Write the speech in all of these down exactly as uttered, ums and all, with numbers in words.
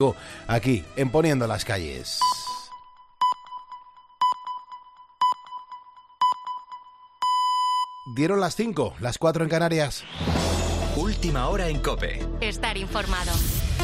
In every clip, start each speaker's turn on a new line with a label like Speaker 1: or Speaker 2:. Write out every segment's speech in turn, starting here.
Speaker 1: aquí en Poniendo las Calles. Dieron las cinco, las cuatro en Canarias.
Speaker 2: Última hora en COPE.
Speaker 3: Estar informado.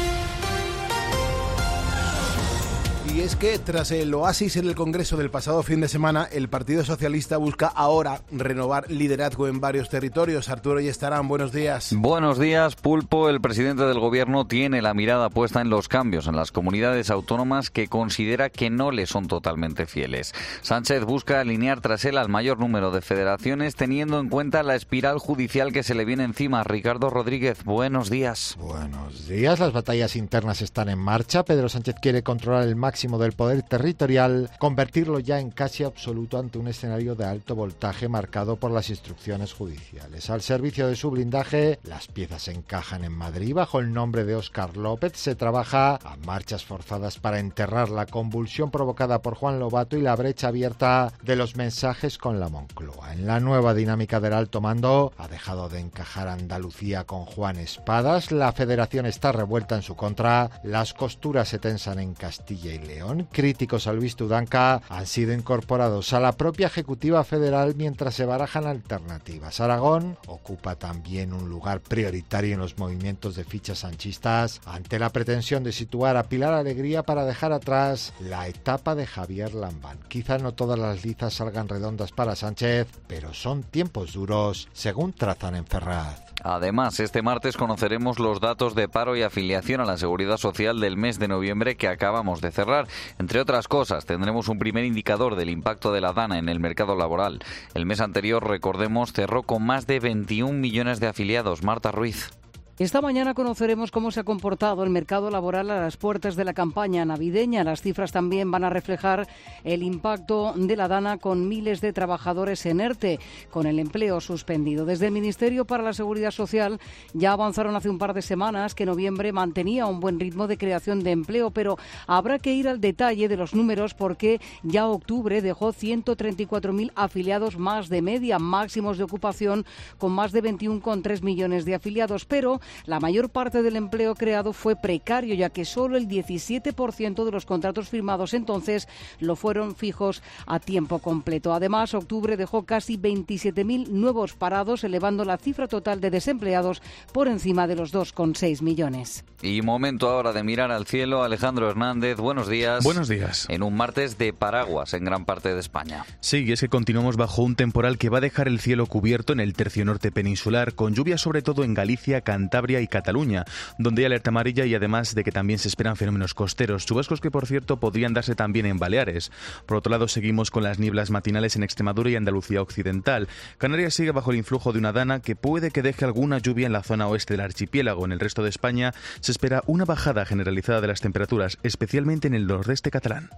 Speaker 1: Y es que tras el oasis en el Congreso del pasado fin de semana, el Partido Socialista busca ahora renovar liderazgo en varios territorios. Arturo Yestarán, buenos días.
Speaker 4: Buenos días, Pulpo. El presidente del Gobierno tiene la mirada puesta en los cambios en las comunidades autónomas que considera que no le son totalmente fieles. Sánchez busca alinear tras él al mayor número de federaciones, teniendo en cuenta la espiral judicial que se le viene encima. Ricardo Rodríguez, buenos días.
Speaker 5: Buenos días. Las batallas internas están en marcha. Pedro Sánchez quiere controlar el máximo del poder territorial, convertirlo ya en casi absoluto ante un escenario de alto voltaje marcado por las instrucciones judiciales. Al servicio de su blindaje, las piezas se encajan en Madrid. Bajo el nombre de Óscar López se trabaja a marchas forzadas para enterrar la convulsión provocada por Juan Lobato y la brecha abierta de los mensajes con la Moncloa. En la nueva dinámica del alto mando ha dejado de encajar Andalucía con Juan Espadas. La federación está revuelta en su contra. Las costuras se tensan en Castilla y León. Críticos a Luis Tudanca han sido incorporados a la propia Ejecutiva Federal mientras se barajan alternativas. Aragón ocupa también un lugar prioritario en los movimientos de fichas sanchistas ante la pretensión de situar a Pilar Alegría para dejar atrás la etapa de Javier Lambán. Quizá no todas las lizas salgan redondas para Sánchez, pero son tiempos duros, según trazan en Ferraz.
Speaker 4: Además, este martes conoceremos los datos de paro y afiliación a la Seguridad Social del mes de noviembre que acabamos de cerrar. Entre otras cosas, tendremos un primer indicador del impacto de la DANA en el mercado laboral. El mes anterior, recordemos, cerró con más de veintiún millones de afiliados. Marta Ruiz.
Speaker 6: Esta mañana conoceremos cómo se ha comportado el mercado laboral a las puertas de la campaña navideña. Las cifras también van a reflejar el impacto de la DANA con miles de trabajadores en ERTE, con el empleo suspendido. Desde el Ministerio para la Seguridad Social ya avanzaron hace un par de semanas que noviembre mantenía un buen ritmo de creación de empleo, pero habrá que ir al detalle de los números porque ya octubre dejó ciento treinta y cuatro mil afiliados más de media, máximos de ocupación con más de veintiuno coma tres millones de afiliados, pero la mayor parte del empleo creado fue precario, ya que solo el diecisiete por ciento de los contratos firmados entonces lo fueron fijos a tiempo completo. Además, octubre dejó casi veintisiete mil nuevos parados, elevando la cifra total de desempleados por encima de los dos coma seis millones.
Speaker 4: Y momento ahora de mirar al cielo. Alejandro Hernández, buenos días.
Speaker 7: Buenos días.
Speaker 4: En un martes de paraguas en gran parte de España.
Speaker 7: Sí, y es que continuamos bajo un temporal que va a dejar el cielo cubierto en el tercio norte peninsular, con lluvia sobre todo en Galicia, Cantabria y Cataluña, donde hay alerta amarilla, y además de que también se esperan fenómenos costeros, chubascos que por cierto podrían darse también en Baleares. Por otro lado, seguimos con las nieblas matinales en Extremadura y Andalucía occidental. Canarias sigue bajo el influjo de una dana que puede que deje alguna lluvia en la zona oeste del archipiélago. En el resto de España se espera una bajada generalizada de las temperaturas, especialmente en el nordeste catalán.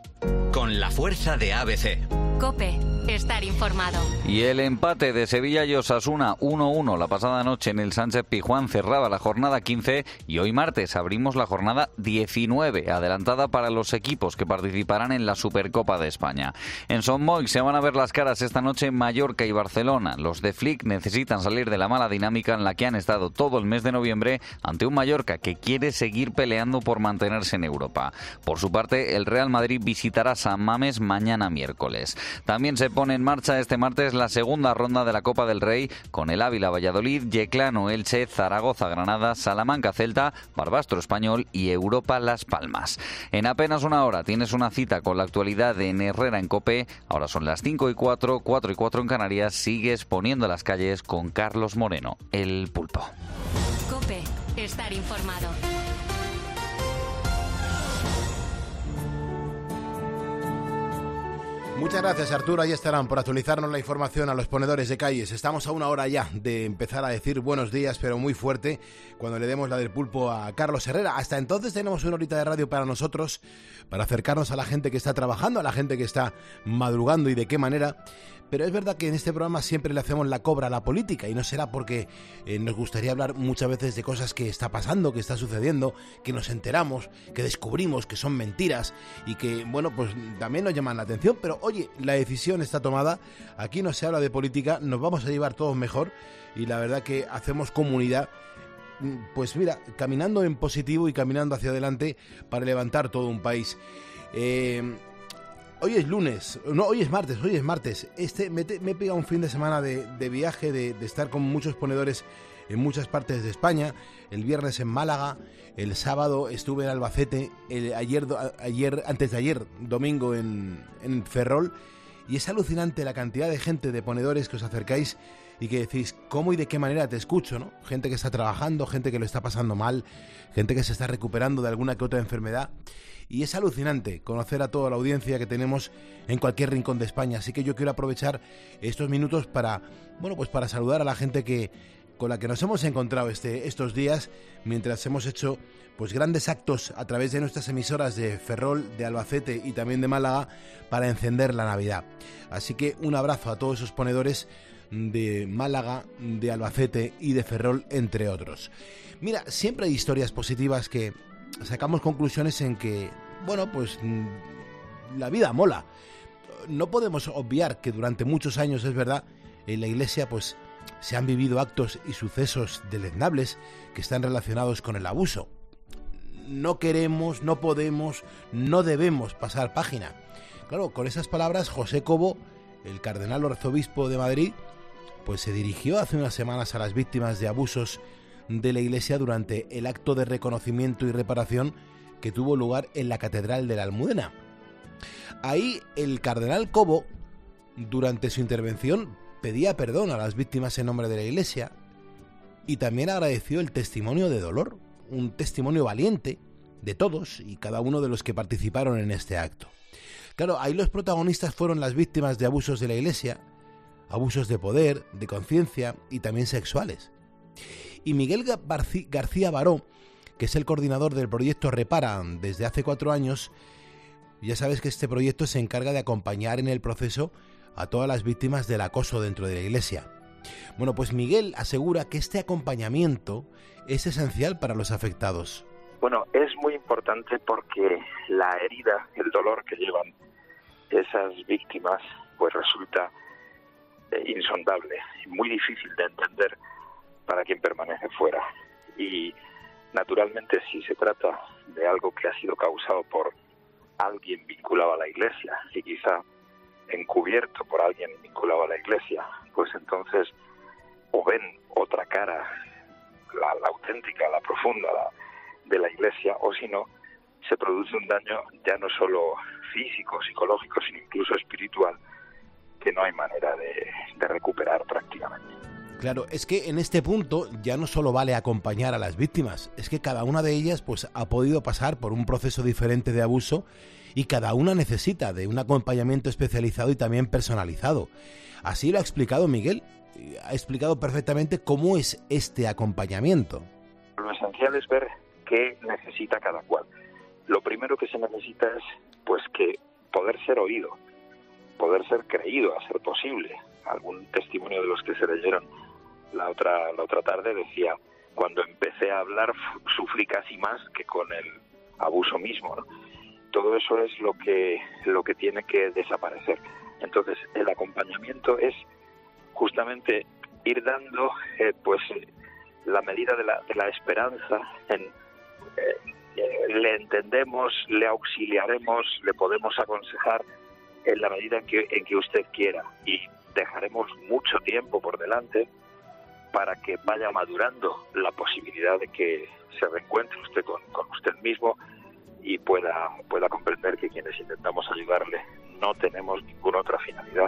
Speaker 2: Con la fuerza de A B C.
Speaker 3: COPE, estar informado.
Speaker 4: Y el empate de Sevilla y Osasuna uno uno la pasada noche en el Sánchez-Pizjuán cerraba la jornada quince y hoy martes abrimos la jornada diecinueve, adelantada para los equipos que participarán en la Supercopa de España. En Son Moix se van a ver las caras esta noche Mallorca y Barcelona. Los de Flick necesitan salir de la mala dinámica en la que han estado todo el mes de noviembre ante un Mallorca que quiere seguir peleando por mantenerse en Europa. Por su parte, el Real Madrid visitará San Mamés mañana miércoles. También se pone en marcha este martes la segunda ronda de la Copa del Rey con el Ávila Valladolid, Yeclano Elche, Zaragoza Granada, Salamanca Celta, Barbastro Español y Europa Las Palmas. En apenas una hora tienes una cita con la actualidad en Herrera en COPE. Ahora son las cinco y cuatro, cuatro y cuatro en Canarias. Sigues poniendo las calles con Carlos Moreno, el Pulpo.
Speaker 3: COPE, estar informado.
Speaker 1: Muchas gracias, Arturo. Ahí estarán por actualizarnos la información a los ponedores de calles. Estamos a una hora ya de empezar a decir buenos días, pero muy fuerte, cuando le demos la del pulpo a Carlos Herrera. Hasta entonces tenemos una horita de radio para nosotros, para acercarnos a la gente que está trabajando, a la gente que está madrugando y de qué manera. Pero es verdad que en este programa siempre le hacemos la cobra a la política, y no será porque eh, nos gustaría hablar muchas veces de cosas que está pasando, que está sucediendo, que nos enteramos, que descubrimos que son mentiras y que, bueno, pues también nos llaman la atención. Pero oye, la decisión está tomada, aquí no se habla de política, nos vamos a llevar todos mejor y la verdad que hacemos comunidad pues mira, caminando en positivo y caminando hacia adelante para levantar todo un país. Eh, hoy es lunes, no, hoy es martes, hoy es martes. Este, me, te, me he pegado un fin de semana de, de viaje, de, de estar con muchos ponedores en muchas partes de España. El viernes en Málaga, el sábado estuve en Albacete, el, ayer, ayer, antes de ayer, domingo en, en Ferrol, y es alucinante la cantidad de gente, de ponedores que os acercáis y que decís, ¿cómo y de qué manera te escucho?, ¿no? Gente que está trabajando, gente que lo está pasando mal, gente que se está recuperando de alguna que otra enfermedad, y es alucinante conocer a toda la audiencia que tenemos en cualquier rincón de España. Así que yo quiero aprovechar estos minutos para, bueno, pues para saludar a la gente que con la que nos hemos encontrado este, estos días, mientras hemos hecho pues grandes actos a través de nuestras emisoras de Ferrol, de Albacete y también de Málaga para encender la Navidad. Así que un abrazo a todos esos ponedores de Málaga, de Albacete y de Ferrol, entre otros. Mira, siempre hay historias positivas que sacamos conclusiones en que, bueno, pues la vida mola. No podemos obviar que durante muchos años, es verdad, en la Iglesia pues se han vivido actos y sucesos deleznables que están relacionados con el abuso. No queremos, no podemos, no debemos pasar página. Claro, con esas palabras, José Cobo, el cardenal arzobispo de Madrid, pues se dirigió hace unas semanas a las víctimas de abusos de la Iglesia durante el acto de reconocimiento y reparación que tuvo lugar en la Catedral de la Almudena. Ahí el cardenal Cobo, durante su intervención, pedía perdón a las víctimas en nombre de la Iglesia y también agradeció el testimonio de dolor, un testimonio valiente de todos y cada uno de los que participaron en este acto. Claro, ahí los protagonistas fueron las víctimas de abusos de la Iglesia, abusos de poder, de conciencia y también sexuales. Y Miguel García Baró, que es el coordinador del proyecto Repara desde hace cuatro años, ya sabes que este proyecto se encarga de acompañar en el proceso a todas las víctimas del acoso dentro de la Iglesia. Bueno, pues Miguel asegura que este acompañamiento es esencial para los afectados.
Speaker 8: Bueno, es muy importante porque la herida, el dolor que llevan esas víctimas, pues resulta eh, insondable y muy difícil de entender para quien permanece fuera. Y naturalmente, si se trata de algo que ha sido causado por alguien vinculado a la Iglesia y quizá encubierto por alguien vinculado a la Iglesia, pues entonces o ven otra cara, la, la auténtica, la profunda la, de la Iglesia, o si no, se produce un daño ya no solo físico, psicológico, sino incluso espiritual, que no hay manera de, de recuperar prácticamente.
Speaker 1: Claro, es que en este punto ya no solo vale acompañar a las víctimas, es que cada una de ellas pues ha podido pasar por un proceso diferente de abuso y cada una necesita de un acompañamiento especializado y también personalizado. Así lo ha explicado Miguel, ha explicado perfectamente cómo es este acompañamiento.
Speaker 8: Lo esencial es ver qué necesita cada cual. Lo primero que se necesita es pues que poder ser oído, poder ser creído, a ser posible. Algún testimonio de los que se leyeron la otra la otra tarde decía: cuando empecé a hablar sufrí casi más que con el abuso mismo, ¿no? Todo eso es lo que lo que tiene que desaparecer. Entonces el acompañamiento es justamente ir dando eh, pues la medida de la, de la esperanza. En, eh, eh, le entendemos, le auxiliaremos, le podemos aconsejar en la medida en que, en que usted quiera, y dejaremos mucho tiempo por delante para que vaya madurando la posibilidad de que se reencuentre usted con, con usted mismo y pueda, pueda comprender que quienes intentamos ayudarle no tenemos ninguna otra finalidad.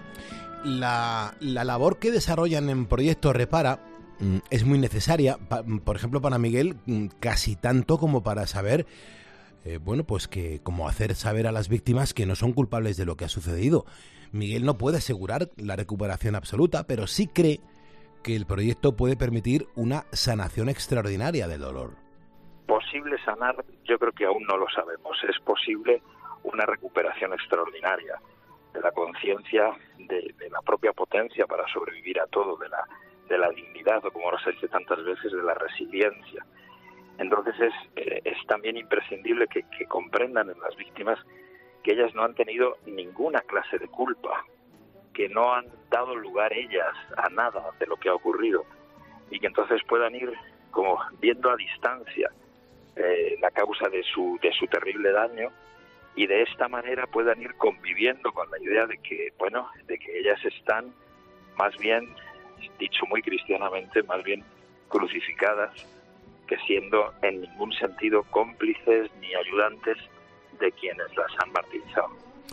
Speaker 1: La, la labor que desarrollan en Proyecto Repara mm, es muy necesaria, pa, por ejemplo para Miguel, mm, casi tanto como para saber, eh, bueno, pues que como hacer saber a las víctimas que no son culpables de lo que ha sucedido. Miguel no puede asegurar la recuperación absoluta, pero sí cree que el proyecto puede permitir una sanación extraordinaria del dolor.
Speaker 8: Posible sanar, yo creo que aún no lo sabemos. Es posible una recuperación extraordinaria de la conciencia, de, de la propia potencia para sobrevivir a todo, de la, de la dignidad, o como nos dice tantas veces, de la resiliencia. Entonces es, eh, es también imprescindible que, que comprendan en las víctimas que ellas no han tenido ninguna clase de culpa, que no han dado lugar ellas a nada de lo que ha ocurrido, y que entonces puedan ir como viendo a distancia eh, la causa de su, de su terrible daño, y de esta manera puedan ir conviviendo con la idea de que, bueno, de que ellas están más bien, dicho muy cristianamente, más bien crucificadas, que siendo en ningún sentido cómplices ni ayudantes de quienes las han martirizado.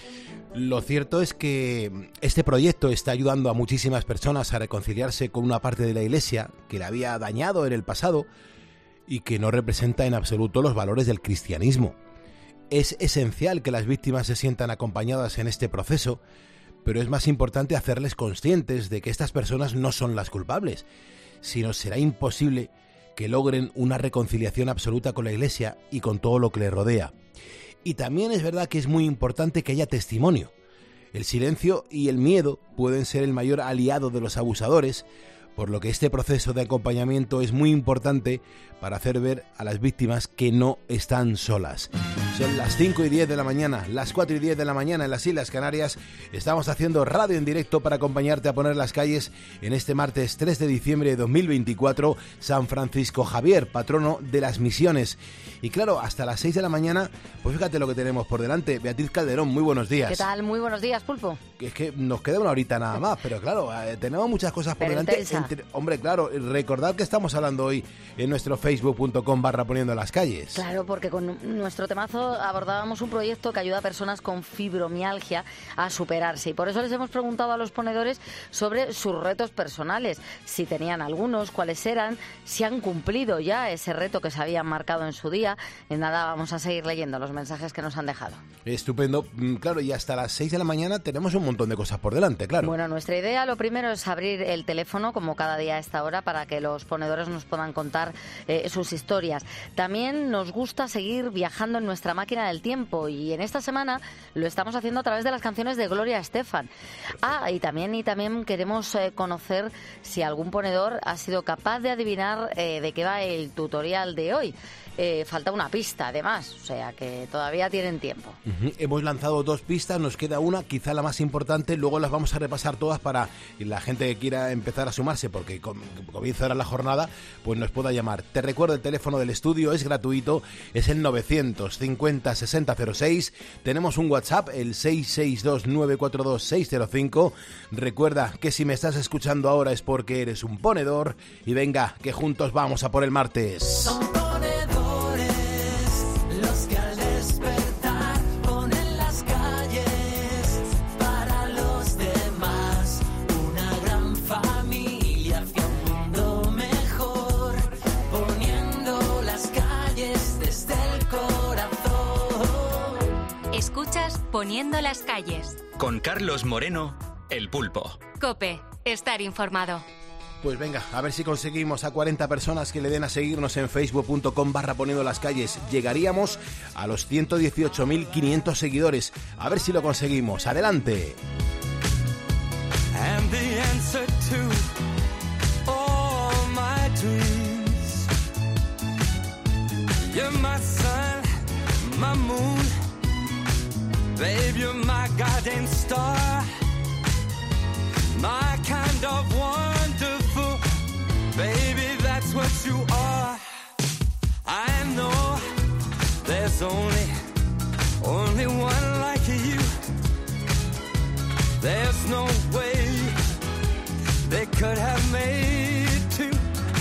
Speaker 1: Lo cierto es que este proyecto está ayudando a muchísimas personas a reconciliarse con una parte de la Iglesia que la había dañado en el pasado y que no representa en absoluto los valores del cristianismo. Es esencial que las víctimas se sientan acompañadas en este proceso, pero es más importante hacerles conscientes de que estas personas no son las culpables, sino será imposible que logren una reconciliación absoluta con la Iglesia y con todo lo que le rodea. Y también es verdad que es muy importante que haya testimonio. El silencio y el miedo pueden ser el mayor aliado de los abusadores, por lo que este proceso de acompañamiento es muy importante para hacer ver a las víctimas que no están solas. Son las cinco y diez de la mañana, las cuatro y diez de la mañana en las Islas Canarias. Estamos haciendo radio en directo para acompañarte a poner las calles en este martes tres de diciembre de dos mil veinticuatro, San Francisco Javier, patrono de las misiones. Y claro, hasta las seis de la mañana, pues fíjate lo que tenemos por delante. Beatriz Calderón, muy buenos días.
Speaker 9: ¿Qué tal? Muy buenos días, Pulpo.
Speaker 1: Es que nos queda una horita nada más, pero claro, eh, tenemos muchas cosas por
Speaker 9: pero
Speaker 1: delante. Entre, hombre, claro, recordad que estamos hablando hoy en nuestro facebook punto com barra poniendo las calles.
Speaker 9: Claro, porque con nuestro temazo abordábamos un proyecto que ayuda a personas con fibromialgia a superarse. Y por eso les hemos preguntado a los ponedores sobre sus retos personales, si tenían algunos, cuáles eran, si han cumplido ya ese reto que se habían marcado en su día. En nada, vamos a seguir leyendo los mensajes que nos han dejado.
Speaker 1: Estupendo. Claro, y hasta las seis de la mañana tenemos un montón de cosas por delante, claro.
Speaker 9: Bueno, nuestra idea, lo primero es abrir el teléfono, como cada día a esta hora, para que los ponedores nos puedan contar eh, sus historias. También nos gusta seguir viajando en nuestra máquina del tiempo, y en esta semana lo estamos haciendo a través de las canciones de Gloria Estefan. Ah, y también, y también queremos eh, conocer si algún ponedor ha sido capaz de adivinar eh, de qué va el tutorial de hoy. Eh, falta una pista, además, o sea que todavía tienen tiempo.
Speaker 1: Uh-huh. Hemos lanzado dos pistas, nos queda una, quizá la más importante, luego las vamos a repasar todas para que la gente que quiera empezar a sumarse, porque comienza ahora la jornada, pues nos pueda llamar. Te recuerdo, el teléfono del estudio es gratuito, es el novecientos cincuenta sesenta cero seis, tenemos un WhatsApp, el seis seis dos nueve cuatro dos seis cero cinco. Recuerda que si me estás escuchando ahora es porque eres un ponedor, y venga, que juntos vamos a por el martes.
Speaker 10: Son ponedores los que al despertar ponen las calles para los demás, una gran familia hacia un mundo mejor, poniendo las calles desde el corazón.
Speaker 3: Escuchas Poniendo las calles.
Speaker 2: Con Carlos Moreno, El Pulpo.
Speaker 3: COPE, estar informado.
Speaker 1: Pues venga, a ver si conseguimos a cuarenta personas que le den a seguirnos en facebook punto com barra poniendo las calles. Llegaríamos a los ciento dieciocho mil quinientos seguidores. A ver si lo conseguimos. ¡Adelante!
Speaker 10: And the answer to all my dreams, you're my sun, my moon, babe, you're my guiding star, my kind of wonderful, baby, that's what you are. I know there's only, only one like you. There's no way they could have made two.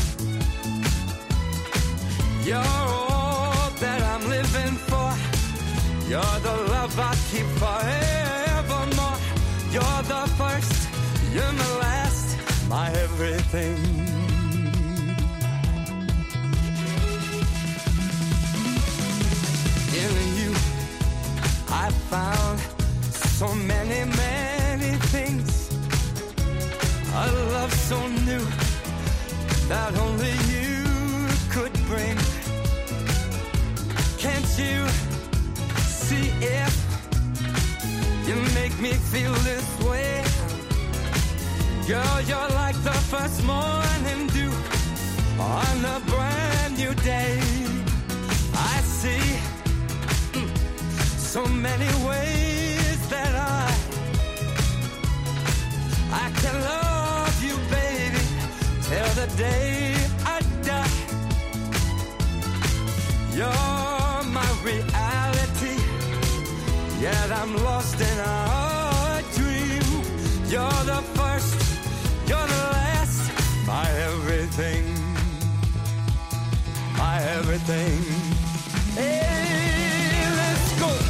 Speaker 10: You're all that I'm living for. You're the love I keep forevermore. You're the first, you're my last, my everything. In you, I found so many, many things. A love so new that only you could bring. Can't you see if you make me feel this way? Girl, you're like the first morning dew on a brand new day. I see mm, so many ways that I I can love you, baby, till the day I die. You're my reality, yet I'm lost in a dream. You're the first, you're the last, my everything, my everything. Hey, let's go.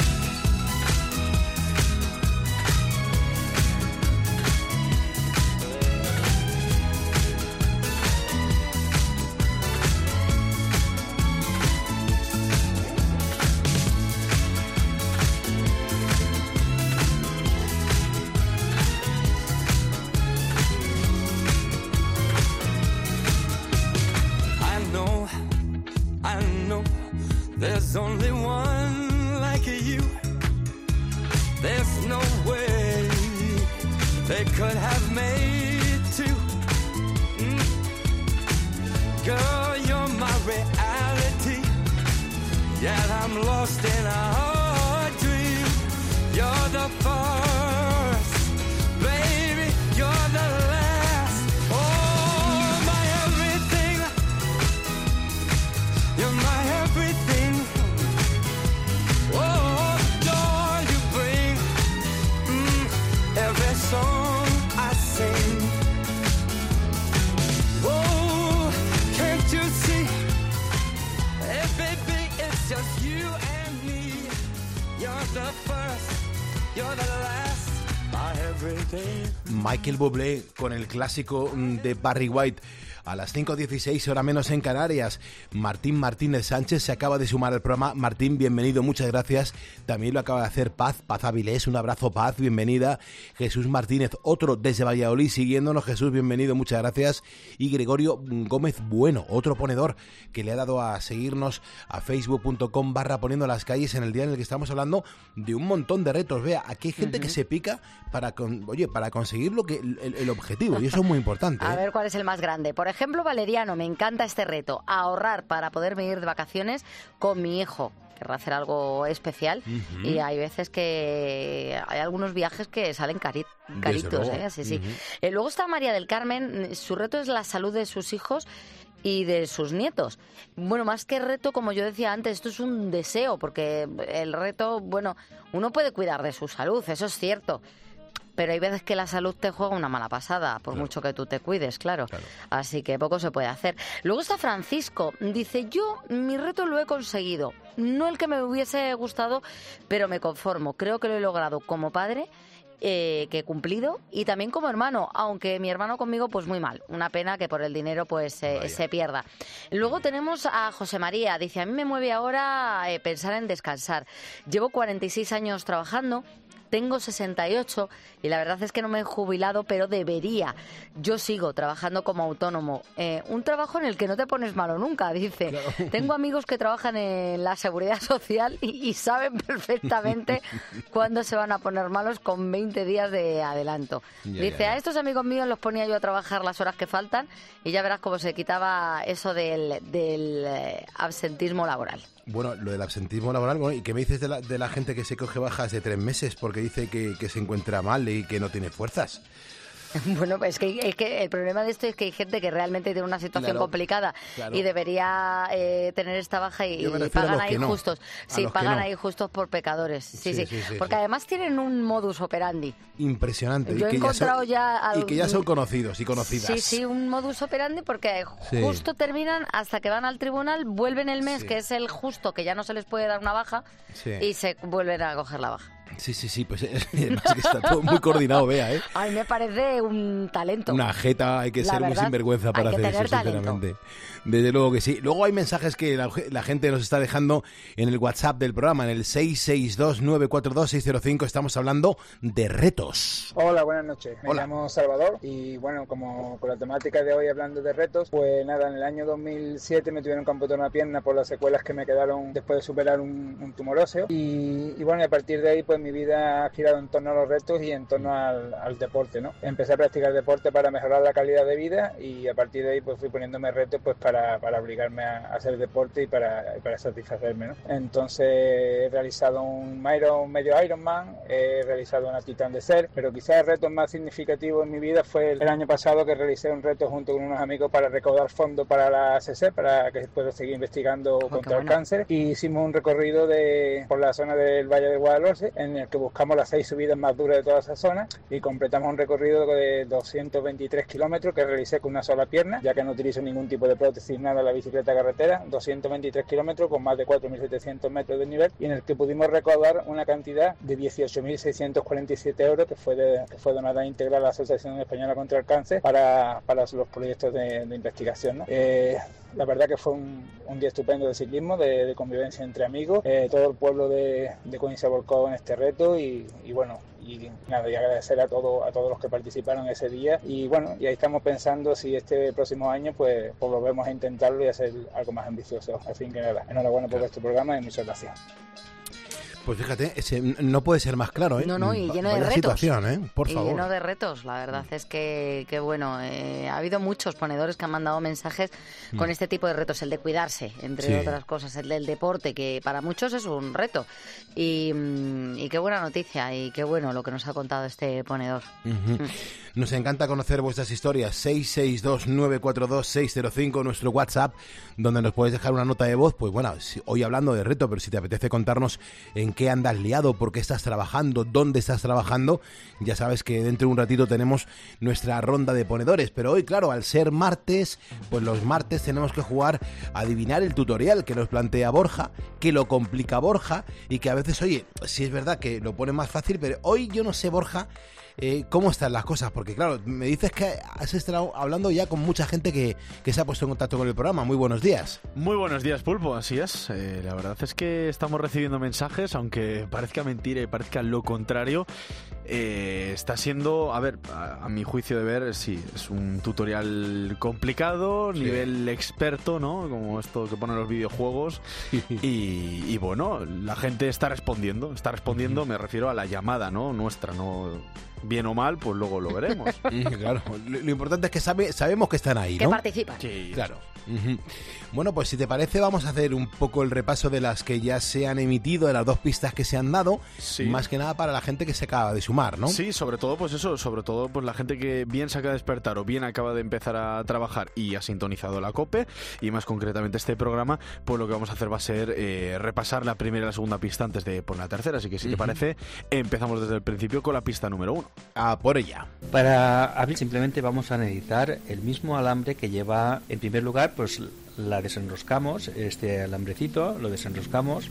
Speaker 10: There's only one like you. There's no way they could have made two. Mm. Girl, you're my reality, yet I'm lost in a dream. You're the first, baby, you're the last. Oh, my everything, you're my everything. Song I sing. Oh, can't you see? Hey, baby, it's just you and me. You're the first, you're the last, my everything.
Speaker 1: Michael Bublé con el clásico de Barry White. A las cinco dieciséis, hora menos en Canarias. Martín Martínez Sánchez se acaba de sumar al programa. Martín, bienvenido, muchas gracias. También lo acaba de hacer Paz, Paz Avilés, un abrazo, Paz, bienvenida. Jesús Martínez, otro desde Valladolid, siguiéndonos. Jesús, bienvenido, muchas gracias. Y Gregorio Gómez Bueno, otro ponedor que le ha dado a seguirnos a facebook.com barra poniendo las calles, en el día en el que estamos hablando de un montón de retos. Vea, aquí hay gente uh-huh. que se pica para, con, oye, para conseguir lo que el, el objetivo, y eso es muy importante.
Speaker 9: A
Speaker 1: ¿eh?
Speaker 9: ver cuál es el más grande. Por ejemplo, Valeriano, me encanta este reto, ahorrar para poderme ir de vacaciones con mi hijo. Querrá hacer algo especial uh-huh. y hay veces que hay algunos viajes que salen cari- caritos, ¿eh? Sí, sí. Uh-huh. Eh, luego está María del Carmen, su reto es la salud de sus hijos y de sus nietos. Bueno, más que reto, como yo decía antes, esto es un deseo, porque el reto, bueno, uno puede cuidar de su salud, eso es cierto. Pero hay veces que la salud te juega una mala pasada, por claro. mucho que tú te cuides, claro. claro. Así que poco se puede hacer. Luego está Francisco, dice, yo mi reto lo he conseguido. No el que me hubiese gustado, pero me conformo. Creo que lo he logrado como padre, eh, que he cumplido, y también como hermano, aunque mi hermano conmigo pues muy mal. Una pena que por el dinero pues eh, se pierda. Luego tenemos a José María, dice, a mí me mueve ahora eh, pensar en descansar. Llevo cuarenta y seis años trabajando. Tengo sesenta y ocho y la verdad es que no me he jubilado, pero debería. Yo sigo trabajando como autónomo. Eh, un trabajo en el que no te pones malo nunca, dice. Claro. Tengo amigos que trabajan en la Seguridad Social y, y saben perfectamente cuándo se van a poner malos con veinte días de adelanto. Ya, dice, ya, ya. A estos amigos míos los ponía yo a trabajar las horas que faltan y ya verás cómo se quitaba eso del, del eh, absentismo laboral.
Speaker 1: Bueno, lo del absentismo laboral, bueno, ¿y qué me dices de la, de la gente que se coge bajas de tres meses porque dice que, que se encuentra mal y que no tiene fuerzas?
Speaker 9: Bueno, pues es que, es que el problema de esto es que hay gente que realmente tiene una situación
Speaker 1: claro,
Speaker 9: complicada
Speaker 1: claro.
Speaker 9: y debería eh, tener esta baja y, y pagan ahí no, justos. Sí, pagan no. ahí justos por pecadores. Sí, sí, sí. sí, sí porque sí. además tienen un modus operandi.
Speaker 1: Impresionante.
Speaker 9: Yo
Speaker 1: y
Speaker 9: he
Speaker 1: que
Speaker 9: encontrado
Speaker 1: ya, son,
Speaker 9: ya...
Speaker 1: Y que ya son conocidos y conocidas.
Speaker 9: Sí, sí, un modus operandi porque sí. justo terminan hasta que van al tribunal, vuelven el mes, sí. que es el justo, que ya no se les puede dar una baja, sí. y se vuelven a coger la baja.
Speaker 1: Sí, sí, sí, pues es que está todo muy coordinado, vea, ¿eh?
Speaker 9: A mí me parece un talento.
Speaker 1: Una jeta, hay que la ser verdad, muy sinvergüenza para hacer eso, sinceramente. Talento. Desde luego que sí. Luego hay mensajes que la, la gente nos está dejando en el WhatsApp del programa, en el seis seis dos nueve cuatro dos seis cero cinco. Estamos hablando de retos.
Speaker 11: Hola, buenas noches. Me
Speaker 1: Hola.
Speaker 11: llamo Salvador y bueno, como con la temática de hoy hablando de retos, pues nada, en el año dos mil siete me tuvieron que amputar una pierna por las secuelas que me quedaron después de superar un, un tumor óseo y, y bueno, y a partir de ahí pues pues mi vida ha girado en torno a los retos y en torno al, al deporte, ¿no? Empecé a practicar deporte para mejorar la calidad de vida y a partir de ahí pues fui poniéndome retos pues para, para obligarme a, a hacer deporte y para, y para satisfacerme, ¿no? Entonces he realizado un Iron, medio Ironman, he realizado una Titan Desert, pero quizás el reto más significativo en mi vida fue el, el año pasado que realicé un reto junto con unos amigos para recaudar fondos para la A C C, para que pueda seguir investigando oh, contra el bueno. cáncer, y hicimos un recorrido de por la zona del Valle de Guadalhorce en el que buscamos las seis subidas más duras de toda esa zona y completamos un recorrido de doscientos veintitrés kilómetros que realicé con una sola pierna, ya que no utilizo ningún tipo de prótesis, nada en la bicicleta carretera, doscientos veintitrés kilómetros con más de cuatro mil setecientos metros de nivel y en el que pudimos recaudar una cantidad de dieciocho mil seiscientos cuarenta y siete euros que fue, de, que fue donada íntegra a la Asociación Española contra el Cáncer para, para los proyectos de, de investigación, ¿no? Eh, la verdad que fue un, un día estupendo de ciclismo, de, de convivencia entre amigos, eh, todo el pueblo de, de Coín se volcó en este reto y, y bueno, y nada, y agradecer a, todo, a todos los que participaron ese día y bueno, y ahí estamos pensando si este próximo año pues, pues volvemos a intentarlo y hacer algo más ambicioso. Al fin que nada, enhorabuena por este programa y muchas gracias.
Speaker 1: Pues fíjate, ese no puede ser más claro, ¿eh?
Speaker 9: No, no, y lleno
Speaker 1: Vaya
Speaker 9: de retos.
Speaker 1: situación, ¿eh? Por
Speaker 9: y
Speaker 1: favor.
Speaker 9: lleno de retos, la verdad es que, que bueno, eh, ha habido muchos ponedores que han mandado mensajes mm. con este tipo de retos, el de cuidarse, entre sí. otras cosas, el del deporte, que para muchos es un reto. Y, y qué buena noticia, y qué bueno lo que nos ha contado este ponedor.
Speaker 1: Uh-huh. Mm. Nos encanta conocer vuestras historias. seis seis dos nueve cuatro dos seis cero cinco, nuestro WhatsApp, donde nos puedes dejar una nota de voz. Pues bueno, hoy hablando de reto, pero si te apetece contarnos en qué andas liado, por qué estás trabajando, dónde estás trabajando, ya sabes que dentro de un ratito tenemos nuestra ronda de ponedores. Pero hoy, claro, al ser martes, pues los martes tenemos que jugar a adivinar el tutorial que nos plantea Borja, que lo complica Borja y que a veces, oye, sí es verdad que lo pone más fácil, pero hoy yo no sé, Borja, Eh, ¿cómo están las cosas? Porque claro, me dices que has estado hablando ya con mucha gente que, que se ha puesto en contacto con el programa. Muy buenos días.
Speaker 12: Muy buenos días, Pulpo, así es. Eh, la verdad es que estamos recibiendo mensajes, aunque parezca mentira y parezca lo contrario. Eh, está siendo, a ver, a, a mi juicio de ver, sí, es un tutorial complicado, sí. nivel experto, ¿no? Como esto que ponen los videojuegos. y, y bueno, la gente está respondiendo, está respondiendo, me refiero a la llamada, ¿no? Nuestra, ¿no? Bien o mal, pues luego lo veremos.
Speaker 1: Claro, lo, lo importante es que sabe, sabemos que están ahí, ¿no?
Speaker 9: Que participan.
Speaker 1: Sí, claro. Uh-huh. Bueno, pues si te parece vamos a hacer un poco el repaso de las que ya se han emitido, de las dos pistas que se han dado, sí. más que nada para la gente que se acaba de sumar, ¿no?
Speaker 12: Sí, sobre todo pues eso, sobre todo pues la gente que bien se acaba de despertar o bien acaba de empezar a trabajar y ha sintonizado la COPE, y más concretamente este programa, pues lo que vamos a hacer va a ser eh, repasar la primera y la segunda pista antes de poner la tercera, así que si uh-huh. te parece, empezamos desde el principio con la pista número uno.
Speaker 1: A por ella.
Speaker 13: Para abrir simplemente vamos a necesitar el mismo alambre que lleva, en primer lugar, pues la desenroscamos, este alambrecito, lo desenroscamos.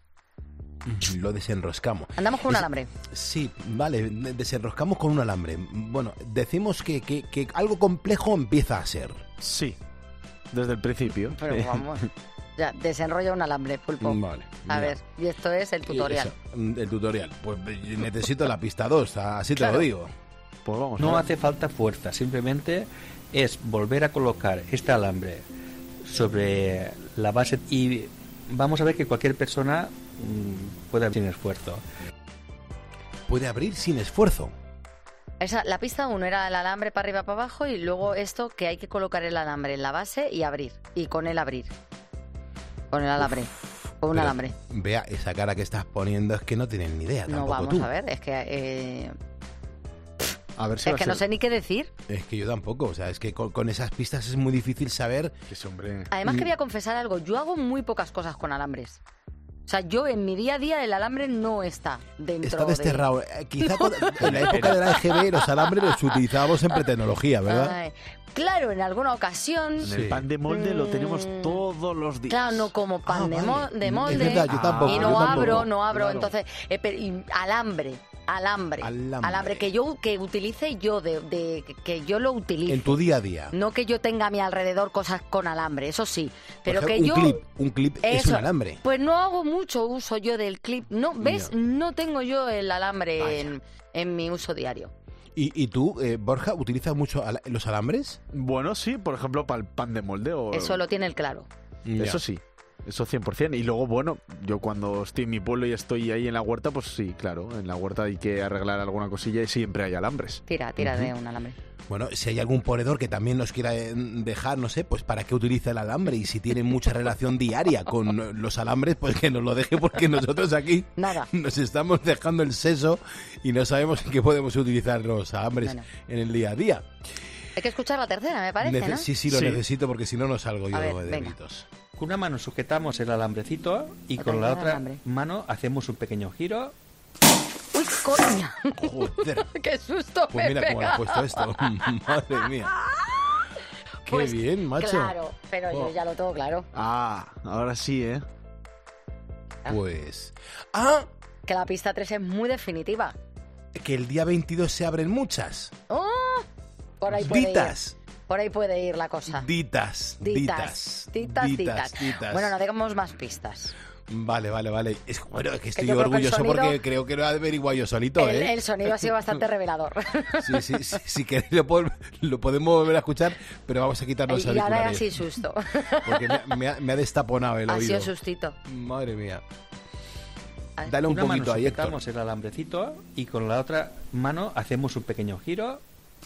Speaker 1: Lo desenroscamos.
Speaker 9: Andamos con un
Speaker 1: es,
Speaker 9: alambre.
Speaker 1: Sí, vale, desenroscamos con un alambre. Bueno, decimos que, que, que algo complejo empieza a ser.
Speaker 12: Sí, desde el principio.
Speaker 9: Pero vamos... Ya, desenrolla un alambre, Pulpo.
Speaker 1: Vale.
Speaker 9: A ver, y esto es el tutorial.
Speaker 1: Eso, el tutorial. Pues necesito la pista dos, así
Speaker 9: claro.
Speaker 1: te lo digo.
Speaker 12: Pues vamos.
Speaker 13: No hace falta fuerza, simplemente es volver a colocar este alambre sobre la base y vamos a ver que cualquier persona mmm, puede abrir sin esfuerzo.
Speaker 1: Puede abrir sin esfuerzo.
Speaker 9: Esa, la pista uno era el alambre para arriba, para abajo, y luego esto que hay que colocar el alambre en la base y abrir, y con él abrir. Con el alambre, Uf, con un alambre.
Speaker 1: Vea, esa cara que estás poniendo es que no tienes ni idea.
Speaker 9: No, vamos
Speaker 1: tú.
Speaker 9: a ver, es que... Eh...
Speaker 1: A ver si
Speaker 9: es que no sé ni qué decir.
Speaker 1: Es que yo tampoco, o sea, es que con, con esas pistas es muy difícil saber...
Speaker 12: Que ese hombre...
Speaker 9: Además que voy a confesar algo, yo hago muy pocas cosas con alambres. O sea, yo en mi día a día el alambre no está dentro
Speaker 1: Está desterrado.
Speaker 9: de...
Speaker 1: Eh, quizá con, en la época de la E G B los alambres los utilizábamos en pretecnología, ¿verdad?
Speaker 9: Ay, claro, en alguna ocasión...
Speaker 12: En el pan de molde mm, lo tenemos todos los días.
Speaker 9: Claro, no como pan ah, de, mo- de molde.
Speaker 1: Es verdad, yo tampoco,
Speaker 9: y no
Speaker 1: yo
Speaker 9: abro,
Speaker 1: tampoco.
Speaker 9: no abro,
Speaker 1: Claro.
Speaker 9: entonces... Eh, pero, y alambre. Alambre,
Speaker 1: alambre,
Speaker 9: alambre que yo que utilice yo de, de que yo lo utilice
Speaker 1: en tu día a día.
Speaker 9: No que yo tenga a mi alrededor cosas con alambre, eso sí, pero
Speaker 1: Por
Speaker 9: que
Speaker 1: ejemplo,
Speaker 9: yo
Speaker 1: un clip, un clip
Speaker 9: eso,
Speaker 1: es un alambre.
Speaker 9: Pues no hago mucho uso yo del clip, no, ¿ves? No, no tengo yo el alambre en, en mi uso diario.
Speaker 1: ¿Y, y tú, eh, Borja, utilizas mucho al- los alambres?
Speaker 12: Bueno, sí, por ejemplo, para el pan de molde o...
Speaker 9: Eso lo tiene el claro.
Speaker 12: Ya. Eso sí. Eso cien por ciento. Y luego, bueno, yo cuando estoy en mi pueblo y estoy ahí en la huerta, pues sí, claro, en la huerta hay que arreglar alguna cosilla y siempre hay alambres.
Speaker 9: Tira, tira uh-huh. de un alambre.
Speaker 1: Bueno, si hay algún ponedor que también nos quiera dejar, no sé, pues para qué utiliza el alambre y si tiene mucha relación diaria con los alambres, pues que nos lo deje porque nosotros aquí
Speaker 9: Nada.
Speaker 1: nos estamos dejando el seso y no sabemos en qué podemos utilizar los alambres bueno. en el día a día.
Speaker 9: Hay que escuchar la tercera, me parece,
Speaker 1: Nece-
Speaker 9: ¿no?
Speaker 1: Sí, sí, lo sí. necesito porque si no, no salgo yo
Speaker 9: ver,
Speaker 1: de
Speaker 9: venga.
Speaker 1: gritos.
Speaker 13: Con una mano sujetamos el alambrecito y otra con la otra alambre. mano hacemos un pequeño giro.
Speaker 9: ¡Uy, coño!
Speaker 1: Joder.
Speaker 9: ¡Qué susto
Speaker 1: Pues
Speaker 9: me
Speaker 1: mira
Speaker 9: pega.
Speaker 1: cómo has puesto esto. Madre mía. Qué
Speaker 9: pues,
Speaker 1: bien, macho.
Speaker 9: Claro, pero oh. yo ya lo tengo claro.
Speaker 12: Ah, ahora sí, ¿eh?
Speaker 1: Pues... ¡Ah!
Speaker 9: Que la pista tres es muy definitiva.
Speaker 1: Que el día veintidós se abren muchas.
Speaker 9: ¡Oh! Por ahí puede
Speaker 1: Ditas.
Speaker 9: ir. Por ahí puede ir la cosa.
Speaker 1: Ditas.
Speaker 9: Ditas. Ditas, ditas. ditas.
Speaker 1: ditas.
Speaker 9: Bueno, no digamos más pistas.
Speaker 1: Vale, vale, vale. Es, bueno, es que estoy
Speaker 9: que
Speaker 1: orgulloso
Speaker 9: sonido,
Speaker 1: porque creo que lo he averiguado yo solito,
Speaker 9: el,
Speaker 1: ¿eh?
Speaker 9: El sonido ha sido bastante revelador.
Speaker 1: Sí, sí, sí, si queréis lo, puedo, lo podemos volver a escuchar, pero vamos a quitar los
Speaker 9: y
Speaker 1: auriculares.
Speaker 9: Y ahora así susto.
Speaker 1: Porque me, me, ha, me ha destaponado el
Speaker 9: ha
Speaker 1: oído.
Speaker 9: Ha sido sustito.
Speaker 1: Madre mía. Dale un
Speaker 13: una
Speaker 1: poquito
Speaker 13: mano
Speaker 1: ahí, Héctor.
Speaker 13: Sujetamos el alambrecito y con la otra mano hacemos un pequeño giro.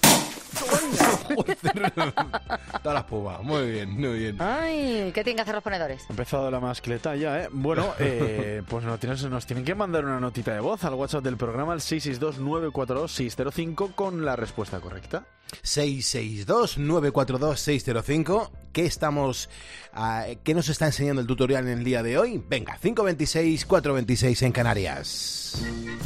Speaker 1: Todas las pumas, muy bien, muy bien.
Speaker 9: Ay, ¿qué tienen que hacer los ponedores?
Speaker 12: Ha empezado la mascleta ya, ¿eh? Bueno, eh, pues nos tienen, nos tienen que mandar una notita de voz al WhatsApp del programa, al seis seis dos, nueve cuatro dos, seis cero cinco, con la respuesta correcta.
Speaker 1: seis seis dos, nueve cuatro dos, seis cero cinco. ¿Qué estamos, uh, qué nos está enseñando el tutorial en el día de hoy? Venga, cinco veintiséis, cuatro veintiséis en Canarias.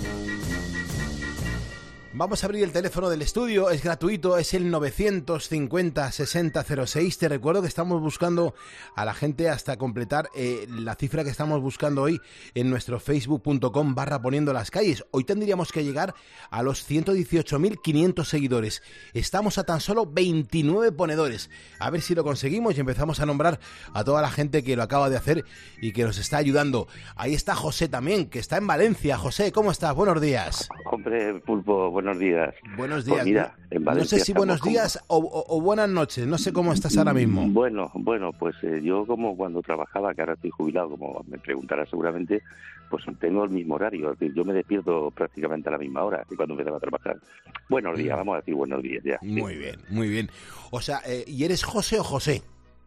Speaker 1: Vamos a abrir el teléfono del estudio, es gratuito, es el novecientos cincuenta, sesenta cero seis. Te recuerdo que estamos buscando a la gente hasta completar eh, la cifra que estamos buscando hoy en nuestro facebook punto com barra poniendo las calles. Hoy tendríamos que llegar a los ciento dieciocho mil quinientos seguidores. Estamos a tan solo veintinueve ponedores. A ver si lo conseguimos y empezamos a nombrar a toda la gente que lo acaba de hacer y que nos está ayudando. Ahí está José también, que está en Valencia. José, ¿cómo estás? Buenos días.
Speaker 14: Hombre, Pulpo, buenos días.
Speaker 1: Buenos días.
Speaker 14: Pues mira, en Valencia
Speaker 1: no sé si buenos días o, o, o buenas noches, no sé cómo estás ahora mismo.
Speaker 14: Bueno, bueno, pues eh, yo como cuando trabajaba, que ahora estoy jubilado, como me preguntarás seguramente, pues tengo el mismo horario, es decir, yo me despierto prácticamente a la misma hora que cuando empezaba a trabajar. Buenos días, vamos a decir buenos días ya.
Speaker 1: Muy
Speaker 14: sí.
Speaker 1: bien, muy bien. O sea, eh, ¿y eres José o José?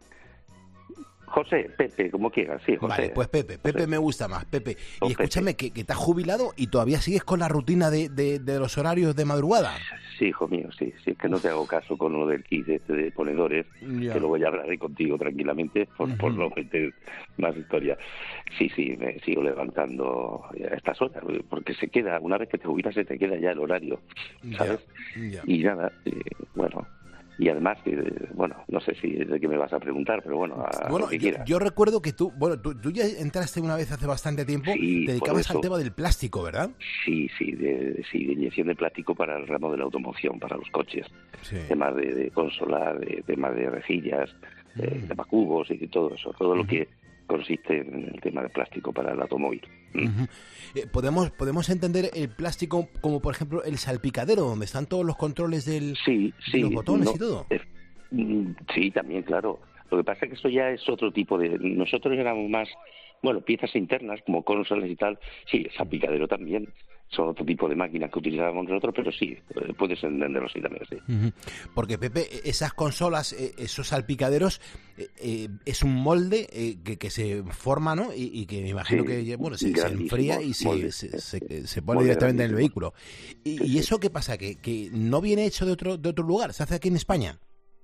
Speaker 14: José, Pepe, como quieras, sí, José.
Speaker 1: Vale, pues Pepe, Pepe
Speaker 14: José.
Speaker 1: Me gusta más, Pepe.
Speaker 14: O
Speaker 1: Y escúchame,
Speaker 14: Pepe.
Speaker 1: que, que te has jubilado y todavía sigues con la rutina de, de, de los horarios de madrugada.
Speaker 14: Sí, hijo mío, sí, sí, es que no te hago caso con lo del kit este de ponedores,
Speaker 1: Ya.
Speaker 14: que luego ya hablaré contigo tranquilamente por,
Speaker 1: Ujú.
Speaker 14: por no meter más historia. Sí, sí, me sigo levantando a estas horas, porque se queda, una vez que te jubilas se te queda ya el horario, ¿sabes?
Speaker 1: Ya.
Speaker 14: Y nada, eh, bueno, y además, eh, bueno, no sé si es de qué me vas a preguntar, pero bueno, a
Speaker 1: Bueno,
Speaker 14: lo que
Speaker 1: yo,
Speaker 14: quieras.
Speaker 1: yo recuerdo que tú, bueno, tú, tú ya entraste una vez hace bastante tiempo,
Speaker 14: Sí,
Speaker 1: te
Speaker 14: por
Speaker 1: dedicabas
Speaker 14: eso.
Speaker 1: al tema del plástico, ¿verdad?
Speaker 14: Sí, sí, de, sí, de inyección de plástico para el ramo de la automoción, para los coches.
Speaker 1: Sí.
Speaker 14: Temas de, de consola, de temas de rejillas, de tema cubos y de todo eso, todo lo que consiste en el tema de plástico para el automóvil.
Speaker 1: Ujú. Eh, podemos podemos entender el plástico como, por ejemplo, el salpicadero, donde están todos los controles del,
Speaker 14: Sí,
Speaker 1: de
Speaker 14: sí.
Speaker 1: los botones
Speaker 14: no,
Speaker 1: y todo.
Speaker 14: eh, mm, sí, también, claro. Lo que pasa es que esto ya es otro tipo de... Nosotros éramos más, bueno, piezas internas, como consolas y tal. Sí, el salpicadero también. Son otro tipo de máquinas que utilizábamos nosotros, pero sí, eh, puedes entenderlo así también, sí.
Speaker 1: Ujú. Porque, Pepe, esas consolas, eh, esos salpicaderos, eh, eh, es un molde eh, que, que se forma, ¿no? Y, y que me imagino
Speaker 14: Sí,
Speaker 1: que bueno, se, se
Speaker 14: grandísimo
Speaker 1: enfría y se,
Speaker 14: molde.
Speaker 1: se, se- se pone
Speaker 14: Molde
Speaker 1: directamente en el
Speaker 14: grandísimo.
Speaker 1: vehículo. ¿Y, y eso qué pasa? ¿Que, que no viene hecho de otro, de otro lugar? ¿Se hace aquí en España?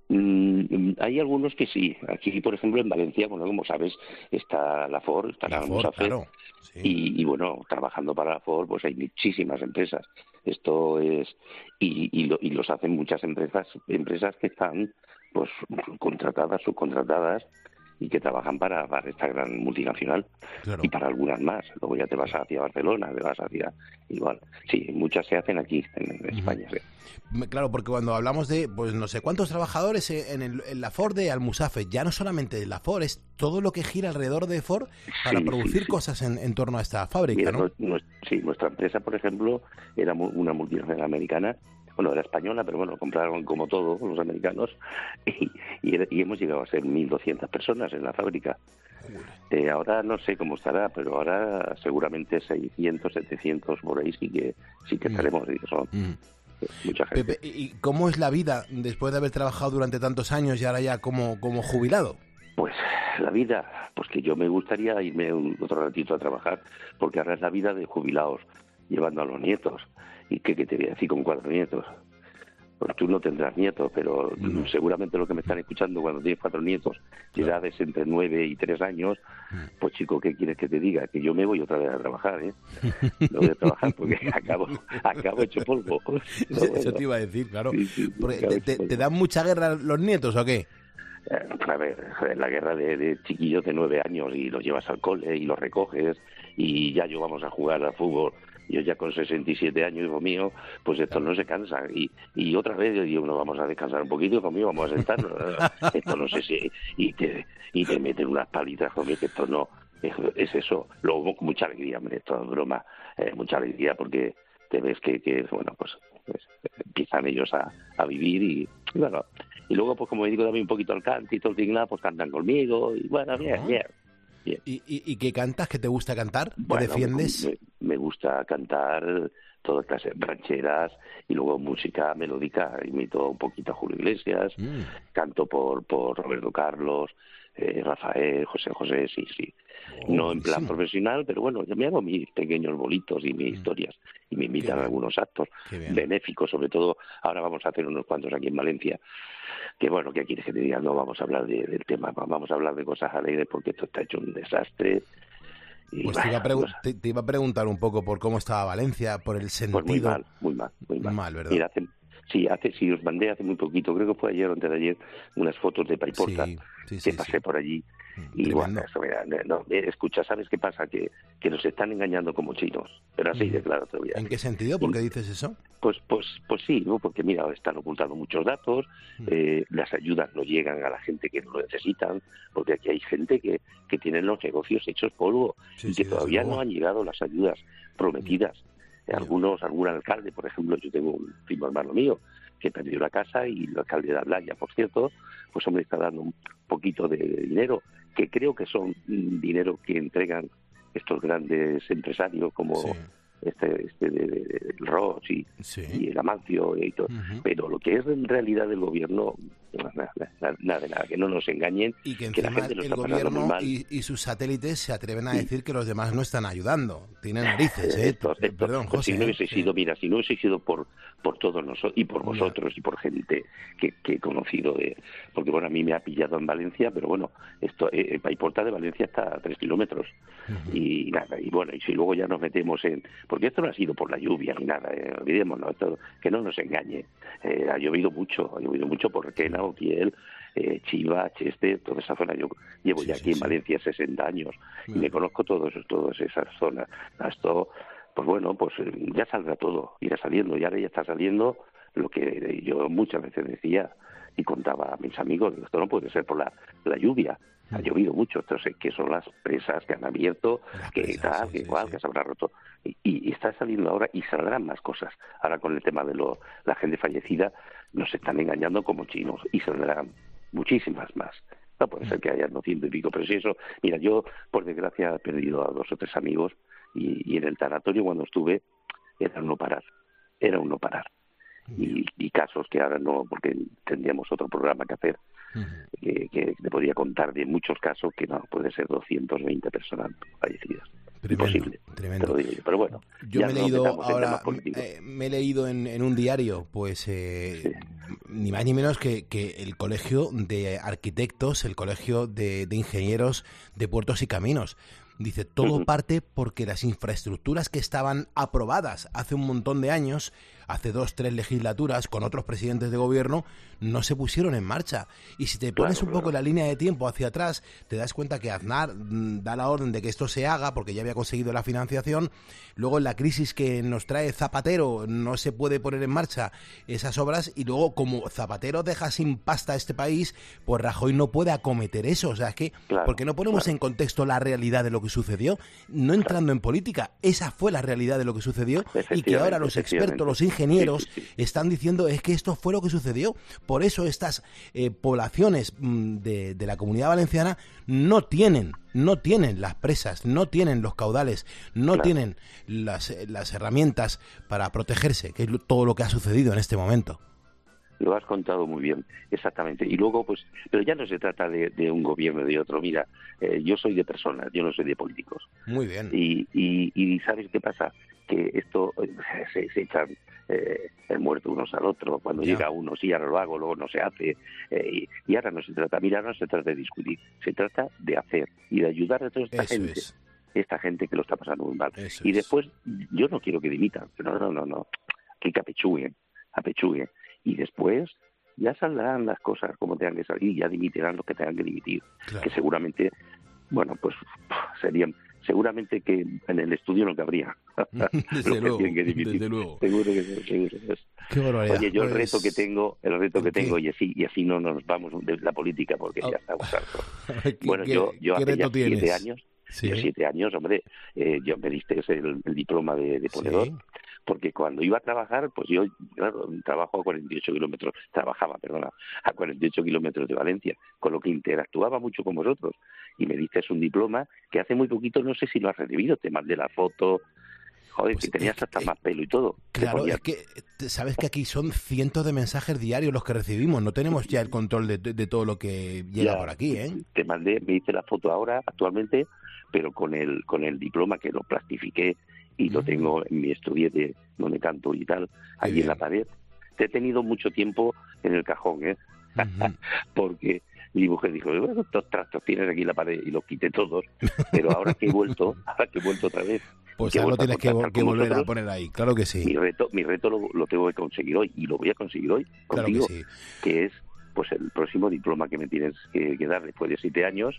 Speaker 14: Mm, hay algunos que sí. Aquí, por ejemplo, en Valencia, bueno, como sabes, está la Ford, está la,
Speaker 1: La Ford,
Speaker 14: Musafe,
Speaker 1: claro. Sí.
Speaker 14: y, y bueno, trabajando para la Ford, pues hay muchísimas empresas. Esto es y, y, lo- y los hacen muchas empresas, empresas que están pues contratadas, subcontratadas y que trabajan para, para esta gran multinacional
Speaker 1: Claro.
Speaker 14: y para algunas más. Luego ya te vas hacia Barcelona, te vas hacia igual. Sí, muchas se hacen aquí en, en España. Sí.
Speaker 1: Me- Claro, porque cuando hablamos de, pues no sé cuántos trabajadores en, el- en la Ford de Almusafe, ya no solamente de la Ford, es todo lo que gira alrededor de Ford para
Speaker 14: Sí,
Speaker 1: producir
Speaker 14: sí, sí.
Speaker 1: cosas en, en torno a esta fábrica,
Speaker 14: Mira,
Speaker 1: ¿no?
Speaker 14: nues- nues- sí, nuestra empresa, por ejemplo, era mu- una multinacional americana. Bueno, era española, pero bueno, compraron como todo los americanos y, y, era- y hemos llegado a ser mil doscientas personas en la fábrica. Eh, ahora no sé cómo estará, pero ahora seguramente seiscientos, setecientos por ahí sí que, sí que estaremos. Mm. Son mm. mucha gente.
Speaker 1: Pepe, ¿y cómo es la vida después de haber trabajado durante tantos años y ahora ya como, como jubilado?
Speaker 14: Pues la vida, pues que yo me gustaría irme un, otro ratito a trabajar, porque ahora es la vida de jubilados, llevando a los nietos. ¿Y qué, qué te voy a decir con cuatro nietos? Pues tú no tendrás nietos, pero no. seguramente lo que me están escuchando cuando tienes cuatro nietos, de edades entre nueve y tres años, pues chico, ¿qué quieres que te diga? Que yo me voy otra vez a trabajar, ¿eh? Me voy a trabajar porque acabo, acabo hecho polvo.
Speaker 1: Pero eso, bueno. eso te iba a decir, claro. Sí, sí, porque te, te, ¿Te dan mucha guerra los nietos o qué?
Speaker 14: A ver, la guerra de, de chiquillos de nueve años y los llevas al cole y los recoges y ya yo vamos a jugar al fútbol. Yo ya con sesenta y siete años, hijo mío, pues estos no se cansan. Y, y otra vez yo digo, no, vamos a descansar un poquito, hijo mío, vamos a sentarnos. Esto no sé si... Y te, y te meten unas palitas, hijo mío, que esto no... Es, es eso. Luego con mucha alegría, hombre, esto es broma. Eh, mucha alegría porque te ves que, que bueno, pues, pues empiezan ellos a, a vivir y, y bueno... Y luego, pues como me digo también un poquito al canto y todo el tinglado, pues cantan conmigo y bueno, bien, bien. bien.
Speaker 1: ¿Y, y, ¿Y qué cantas? ¿Qué te gusta cantar? ¿Te
Speaker 14: bueno,
Speaker 1: defiendes?
Speaker 14: Me, me gusta cantar todas clases rancheras y luego música melódica. Imito un poquito a Julio Iglesias, mm. canto por, por Roberto Carlos, eh, Rafael, José José, sí, sí. Oh, no en plan sí. profesional, pero bueno, yo me hago mis pequeños bolitos y mis mm. historias y me invitan a algunos actos benéficos, sobre todo ahora vamos a hacer unos cuantos aquí en Valencia. Que bueno, ¿qué quieres que te diga? No vamos a hablar de, del tema, vamos a hablar de cosas alegres porque esto está hecho un desastre. Y
Speaker 1: pues te iba, a pregu- pues, te, te iba a preguntar un poco por cómo estaba Valencia, por el sentido...
Speaker 14: Pues muy mal, muy mal, muy mal.
Speaker 1: mal ¿verdad?
Speaker 14: Mira, hace, sí, hace, sí, os mandé hace muy poquito, creo que fue ayer o antes de ayer, unas fotos de Paiporta, sí, sí, sí, que pasé sí. por allí. Y tremendo. Bueno, eso, mira, no, escucha, ¿sabes qué pasa? Que, que nos están engañando como chinos, pero así de claro te voy a decir.
Speaker 1: ¿En qué sentido? ¿Por qué dices eso?
Speaker 14: Pues pues pues sí, ¿no? Porque mira, están ocultando muchos datos, mm. eh, las ayudas no llegan a la gente que lo necesitan, porque aquí hay gente que, que tiene los negocios hechos polvo sí, y que sí, todavía no han llegado las ayudas prometidas. Mm. Algunos, algún alcalde, por ejemplo, yo tengo un primo hermano mío que perdió la casa y el alcalde de Ablaya, por cierto, pues hombre, está dando un poquito de dinero, que creo que son dinero que entregan estos grandes empresarios como sí. este, este de, de, de Roche y, sí. y el Amancio y todo. Uh-huh. Pero lo que es en realidad del gobierno, nada, nada, nada, nada que no nos engañen.
Speaker 1: Y que
Speaker 14: que
Speaker 1: encima
Speaker 14: la gente lo
Speaker 1: el
Speaker 14: está
Speaker 1: gobierno y, y sus satélites se atreven a decir que los demás no están ayudando. Tienen narices, ¿eh?
Speaker 14: Esto, esto,
Speaker 1: Perdón,
Speaker 14: pues
Speaker 1: José.
Speaker 14: Si no hubiese
Speaker 1: ¿eh?
Speaker 14: sido, mira, si no hubiese sido por por todos nosotros y por vosotros y por gente que, que he conocido, de, porque bueno, a mí me ha pillado en Valencia, pero bueno, esto eh, Paiporta de Valencia está a tres kilómetros uh-huh. y nada, y bueno, y si luego ya nos metemos en, porque esto no ha sido por la lluvia ni nada, eh, olvidémonos, esto, que no nos engañe, eh, ha llovido mucho, ha llovido mucho por Requena, Utiel, eh, Chiva, Cheste, toda esa zona. Yo llevo sí, ya aquí sí, en Valencia sí. sesenta años y me conozco todos, todas esas zonas. Esto, pues bueno, pues ya saldrá todo, irá saliendo, y ahora ya está saliendo lo que yo muchas veces decía y contaba a mis amigos, esto no puede ser por la, la lluvia, ha llovido mucho, entonces que son las presas que han abierto, las que presas, tal, sí, que igual, sí. que se habrá roto, y, y está saliendo ahora y saldrán más cosas. Ahora con el tema de lo, la gente fallecida nos están engañando como chinos y saldrán muchísimas más. No puede ser que haya no ciento y pico, pero si eso, mira, yo por desgracia he perdido a dos o tres amigos y, y en el tanatorio cuando estuve era un no parar, era un no parar. Y, y casos que ahora no, porque tendríamos otro programa que hacer, uh-huh. que, que te podría contar de muchos casos que no, puede ser doscientas veinte personas fallecidas.
Speaker 1: Tremendo,
Speaker 14: Imposible,
Speaker 1: tremendo.
Speaker 14: Te lo digo, pero bueno,
Speaker 1: yo me he leído
Speaker 14: no
Speaker 1: ahora, eh, me he leído en, en un diario, pues eh, sí. ni más ni menos que, que el colegio de arquitectos, el colegio de, de ingenieros de puertos y caminos. Dice, todo uh-huh. parte porque las infraestructuras que estaban aprobadas hace un montón de años, hace dos, tres legislaturas, con otros presidentes de gobierno, no se pusieron en marcha. Y si te pones claro, un poco claro. la línea de tiempo hacia atrás, te das cuenta que Aznar mm, da la orden de que esto se haga porque ya había conseguido la financiación. Luego en la crisis que nos trae Zapatero no se puede poner en marcha esas obras y luego como Zapatero deja sin pasta a este país, pues Rajoy no puede acometer eso. O sea, es que, claro, ¿por qué no ponemos claro. en contexto la realidad de lo que sucedió? No entrando claro. en política, esa fue la realidad de lo que sucedió y que ahora los expertos, los ingenieros, ingenieros
Speaker 14: sí, sí, sí.
Speaker 1: están diciendo es que esto fue lo que sucedió. Por eso estas eh, poblaciones mm, de, de la Comunidad Valenciana no tienen, no tienen las presas, no tienen los caudales, no
Speaker 14: Claro.
Speaker 1: tienen las, las herramientas para protegerse, que es lo- todo lo que ha sucedido en este momento.
Speaker 14: Lo has contado muy bien, exactamente. Y luego, pues, pero ya no se trata de, de un gobierno o de otro. Mira, eh, yo soy de personas, yo no soy de políticos.
Speaker 1: Muy bien.
Speaker 14: Y, y, y ¿sabes qué pasa? Que esto eh, se, se echan eh, el muerto unos al otro. Cuando
Speaker 1: Ya.
Speaker 14: llega uno, sí, ahora lo hago, luego no se hace. Eh, y, y ahora no se trata, mira, ahora no se trata de discutir, se trata de hacer y de ayudar a toda esta
Speaker 1: Eso
Speaker 14: gente.
Speaker 1: es.
Speaker 14: Esta gente que lo está pasando muy mal.
Speaker 1: Eso
Speaker 14: Y
Speaker 1: es.
Speaker 14: después, yo no quiero que dimitan. No, no, no, no. Que apechuguen, apechuguen. Y después ya saldrán las cosas como tengan que salir y ya dimitirán los que tengan que dimitir.
Speaker 1: Claro.
Speaker 14: Que seguramente, bueno, pues serían, seguramente que en el estudio no cabría.
Speaker 1: Desde
Speaker 14: los que
Speaker 1: luego,
Speaker 14: tienen que dimitir.
Speaker 1: desde luego.
Speaker 14: Seguro que sí, seguro que sí.
Speaker 1: Qué barbaridad.
Speaker 14: Oye, yo el
Speaker 1: Pues,
Speaker 14: reto que tengo, el reto que
Speaker 1: ¿qué?
Speaker 14: tengo, y así, y así no nos vamos de la política porque ya estamos hartos.
Speaker 1: ¿Qué-
Speaker 14: Bueno,
Speaker 1: qué-
Speaker 14: yo, yo
Speaker 1: qué
Speaker 14: hace ya
Speaker 1: reto tienes?
Speaker 14: siete años,
Speaker 1: Sí.
Speaker 14: yo siete años, hombre, eh, yo me diste el, el diploma de, de ponedor,
Speaker 1: Sí.
Speaker 14: porque cuando iba a trabajar, pues yo, claro, trabajo a cuarenta y ocho kilómetros, trabajaba, perdona, a cuarenta y ocho kilómetros de Valencia, con lo que interactuaba mucho con vosotros, y me diste un diploma que hace muy poquito, no sé si lo has recibido, te mandé la foto, joder,
Speaker 1: Pues
Speaker 14: que tenías
Speaker 1: es-
Speaker 14: hasta
Speaker 1: eh,
Speaker 14: más pelo y todo. Te
Speaker 1: Claro,
Speaker 14: ponía-
Speaker 1: es que te- sabes que aquí son cientos de mensajes diarios los que recibimos. No tenemos ya el control de, de- de todo lo que llega
Speaker 14: Ya,
Speaker 1: por aquí, ¿eh?
Speaker 14: Te mandé, me hice la foto ahora, actualmente, pero con el con el diploma que lo plastifiqué y lo
Speaker 1: Mm.
Speaker 14: tengo en mi estudiete donde canto y tal, ahí
Speaker 1: bien.
Speaker 14: en la pared. Te he tenido mucho tiempo en el cajón, ¿eh?
Speaker 1: Ujú.
Speaker 14: Porque mi mujer dijo, bueno, estos trastos tienes aquí en la pared y los quité todos, pero ahora que he vuelto, ahora que he vuelto otra vez,
Speaker 1: Pues
Speaker 14: que he
Speaker 1: ahora lo
Speaker 14: vuelto a
Speaker 1: tienes que, vo-
Speaker 14: contactar
Speaker 1: que
Speaker 14: con
Speaker 1: volver a
Speaker 14: vosotros,
Speaker 1: poner ahí. Claro que
Speaker 14: mi
Speaker 1: sí.
Speaker 14: reto, mi reto lo, lo tengo que conseguir hoy y lo voy a conseguir hoy
Speaker 1: Claro que
Speaker 14: contigo,
Speaker 1: sí.
Speaker 14: que es pues el próximo diploma que me tienes que, que dar después de siete años.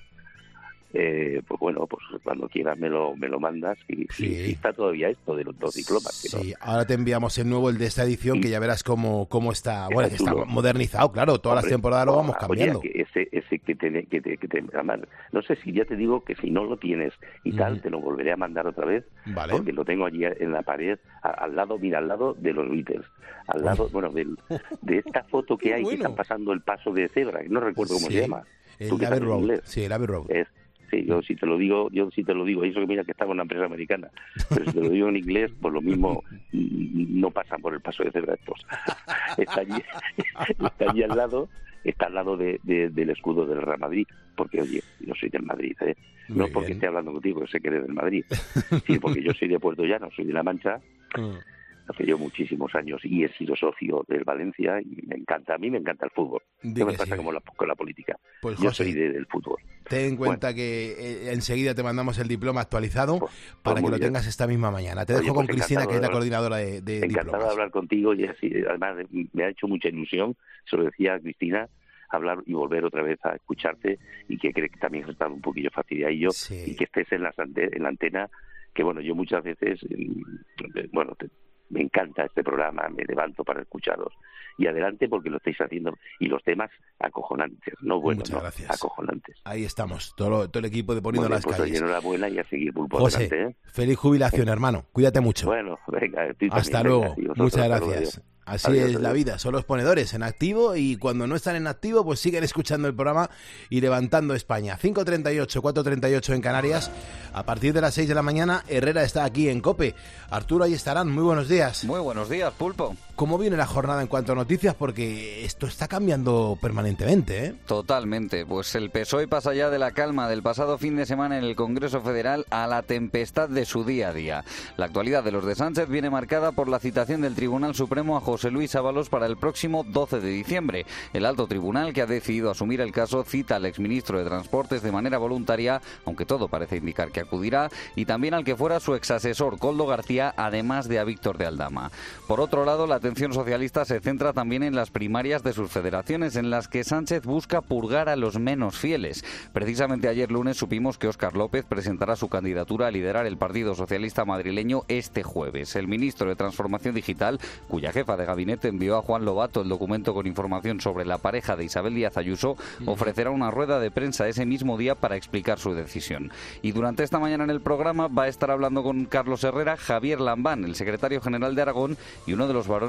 Speaker 14: Eh, pues bueno, pues cuando quieras me lo me lo mandas y,
Speaker 1: Sí.
Speaker 14: y- y está todavía esto de los dos diplomas. que no-
Speaker 1: Sí, ahora te enviamos el nuevo, el de esta edición, que ya verás cómo, cómo está. Bueno, que está
Speaker 14: chulo.
Speaker 1: modernizado, claro. Todas las
Speaker 14: Hombre,
Speaker 1: temporadas lo vamos
Speaker 14: oye,
Speaker 1: cambiando.
Speaker 14: que ese ese que te, que te, que te- además, no sé si ya te digo que si no lo tienes y tal,
Speaker 1: Ujú.
Speaker 14: te lo volveré a mandar otra vez,
Speaker 1: Vale.
Speaker 14: porque lo tengo allí en la pared, a- al lado, mira, al lado de los Beatles, al lado, bueno, del, de esta foto que
Speaker 1: Qué
Speaker 14: hay,
Speaker 1: bueno.
Speaker 14: que están pasando el paso de cebra, no recuerdo cómo
Speaker 1: Sí,
Speaker 14: se llama.
Speaker 1: El
Speaker 14: Tú que
Speaker 1: Abbey
Speaker 14: sabes
Speaker 1: Road.
Speaker 14: inglés.
Speaker 1: Sí, el Abbey Road.
Speaker 14: Es, sí, yo si te lo digo, yo si te lo digo, y eso que mira que estaba en una empresa americana, pero si te lo digo en inglés, pues lo mismo mm, no pasan por el paso de cebra estos. Está allí, está allí al lado, está al lado de, de- del escudo del Real Madrid, porque oye, yo soy del Madrid, ¿eh? No
Speaker 1: Muy
Speaker 14: porque
Speaker 1: bien.
Speaker 14: esté hablando contigo, que sé que eres del Madrid, sí, porque yo soy de Puerto Llano, soy de La Mancha,
Speaker 1: Mm.
Speaker 14: hace yo muchísimos años y he sido socio del Valencia y me encanta, a mí me encanta el fútbol.
Speaker 1: Di
Speaker 14: No me
Speaker 1: que
Speaker 14: pasa
Speaker 1: sí.
Speaker 14: como la, con la política.
Speaker 1: Pues,
Speaker 14: yo
Speaker 1: José,
Speaker 14: soy de- del fútbol.
Speaker 1: ten en cuenta que eh, enseguida te mandamos el diploma actualizado
Speaker 14: Pues-
Speaker 1: para
Speaker 14: pues
Speaker 1: que
Speaker 14: muy
Speaker 1: lo
Speaker 14: bien.
Speaker 1: tengas esta misma mañana. Te
Speaker 14: Oye,
Speaker 1: dejo
Speaker 14: pues
Speaker 1: con Cristina, que es la
Speaker 14: encantado de
Speaker 1: coordinadora de, de
Speaker 14: Encantado
Speaker 1: diplomas.
Speaker 14: de hablar contigo y así, además me ha hecho mucha ilusión, se lo decía a Cristina, hablar y volver otra vez a escucharte y que cree que también has estado un poquillo fastidiadillo
Speaker 1: Sí.
Speaker 14: y que estés en la, ante- en la antena, que bueno, yo muchas veces, mm, eh, bueno, te- me encanta este programa, me levanto para escucharos y adelante porque lo estáis haciendo y los temas acojonantes, no buenos,
Speaker 1: Muchas
Speaker 14: no,
Speaker 1: gracias.
Speaker 14: acojonantes.
Speaker 1: Ahí estamos, todo, lo- todo el equipo de Poniendo
Speaker 14: Bueno,
Speaker 1: las
Speaker 14: pues, oye,
Speaker 1: calles.
Speaker 14: enhorabuena y a seguir pulpo
Speaker 1: José,
Speaker 14: adelante, ¿eh?
Speaker 1: feliz jubilación, hermano. Cuídate mucho.
Speaker 14: Bueno, venga, tú también,
Speaker 1: Hasta
Speaker 14: venga,
Speaker 1: luego.
Speaker 14: y vosotros,
Speaker 1: Muchas
Speaker 14: hasta luego,
Speaker 1: gracias.
Speaker 14: adiós.
Speaker 1: Así
Speaker 14: Adiós,
Speaker 1: es la
Speaker 14: adiós.
Speaker 1: vida, son los ponedores en activo y cuando no están en activo pues siguen escuchando el programa y levantando España. cinco treinta y ocho, cuatro treinta y ocho en Canarias. A partir de las seis de la mañana Herrera está aquí en COPE. Arturo, ahí estarán. Muy buenos días.
Speaker 4: Muy buenos días, Pulpo.
Speaker 1: ¿Cómo viene la jornada en cuanto a noticias? Porque esto está cambiando permanentemente, ¿eh?
Speaker 4: Totalmente, pues el P S O E pasa ya de la calma del pasado fin de semana en el Congreso Federal a la tempestad de su día a día. La actualidad de los de Sánchez viene marcada por la citación del Tribunal Supremo a José Luis Ábalos para el próximo doce de diciembre. El alto tribunal, que ha decidido asumir el caso, cita al exministro de Transportes de manera voluntaria, aunque todo parece indicar que acudirá, y también al que fuera su exasesor, Koldo García, además de a Víctor de Aldama. Por otro lado, la atención socialista se centra también en las primarias de sus federaciones, en las que Sánchez busca purgar a los menos fieles. Precisamente ayer lunes supimos que Óscar López presentará su candidatura a liderar el Partido Socialista madrileño este jueves. El ministro de Transformación Digital, cuya jefa de gabinete envió a Juan Lobato el documento con información sobre la pareja de Isabel Díaz Ayuso, ofrecerá una rueda de prensa ese mismo día para explicar su decisión. Y durante esta mañana en el programa va a estar hablando con Carlos Herrera, Javier Lambán, el secretario general de Aragón y uno de los varones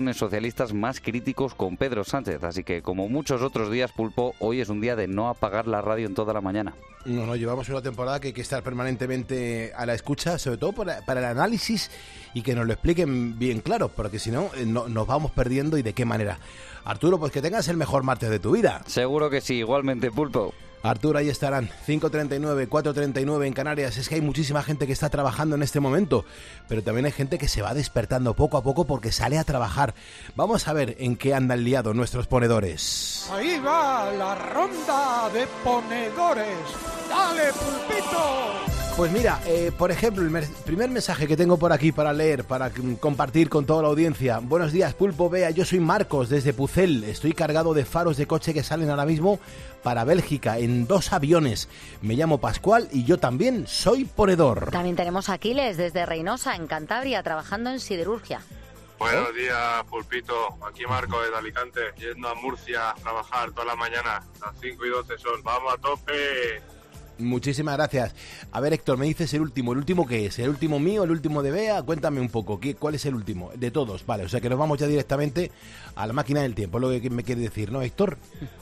Speaker 4: patrones socialistas más críticos con Pedro Sánchez. Así que, como muchos otros días, Pulpo, hoy es un día de no apagar la radio en toda la mañana.
Speaker 1: No, no, llevamos una temporada que hay que estar permanentemente a la escucha, sobre todo para, para el análisis y que nos lo expliquen bien claro, porque si no, no, nos vamos perdiendo y de qué manera. Arturo, pues que tengas el mejor martes de tu vida.
Speaker 4: Seguro que sí, igualmente, Pulpo.
Speaker 1: Arturo, ahí estarán, cinco treinta y nueve, cuatro treinta y nueve en Canarias. Es que hay muchísima gente que está trabajando en este momento, pero también hay gente que se va despertando poco a poco porque sale a trabajar. Vamos a ver en qué andan liados nuestros ponedores.
Speaker 15: Ahí va la ronda de ponedores. ¡Dale, Pulpito!
Speaker 1: Pues mira, eh, por ejemplo, el mer- primer mensaje que tengo por aquí para leer, para c- compartir con toda la audiencia. Buenos días, Pulpo, Bea, yo soy Marcos desde Pucel. Estoy cargado de faros de coche que salen ahora mismo para Bélgica en dos aviones. Me llamo Pascual y yo también soy ponedor.
Speaker 9: También tenemos a Aquiles desde Reynosa, en Cantabria, trabajando en siderurgia.
Speaker 16: Buenos días, Pulpito. Aquí Marco desde Alicante, yendo a Murcia a trabajar toda la mañana. Las cinco y doce son. ¡Vamos a tope!
Speaker 1: Muchísimas gracias. A ver, Héctor, me dices el último. ¿El último qué es? ¿El último mío? ¿El último de Bea? Cuéntame un poco. ¿qué, ¿Cuál es el último? De todos, vale. O sea que nos vamos ya directamente a la máquina del tiempo. Es lo que me quiere decir, ¿no, Héctor?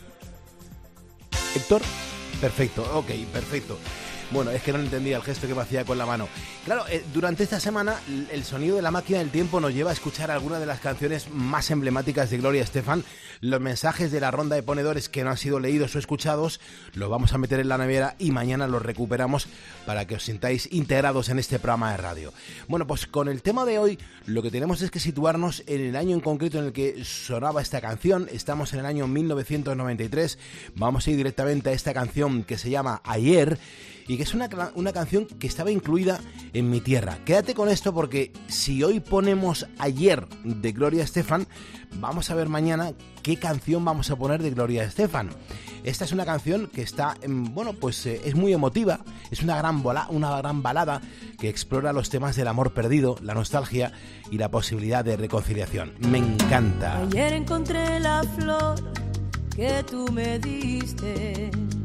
Speaker 1: ¿Héctor? Perfecto, ok, perfecto. Bueno, es que no entendía el gesto que me hacía con la mano. Claro, eh, durante esta semana el sonido de la máquina del tiempo nos lleva a escuchar algunas de las canciones más emblemáticas de Gloria Estefan. Los mensajes de la ronda de ponedores que no han sido leídos o escuchados los vamos a meter en la nevera y mañana los recuperamos para que os sintáis integrados en este programa de radio. Bueno, pues con el tema de hoy lo que tenemos es que situarnos en el año en concreto en el que sonaba esta canción. Estamos en el año mil novecientos noventa y tres. Vamos a ir directamente a esta canción que se llama Ayer y que es una, una canción que estaba incluida en Mi Tierra. Quédate con esto porque si hoy ponemos Ayer de Gloria Estefan, vamos a ver mañana qué canción vamos a poner de Gloria Estefan. Esta es una canción que está, bueno, pues eh, es muy emotiva, es una gran, bola, una gran balada que explora los temas del amor perdido, la nostalgia y la posibilidad de reconciliación. Me encanta.
Speaker 17: Ayer encontré la flor que tú me diste,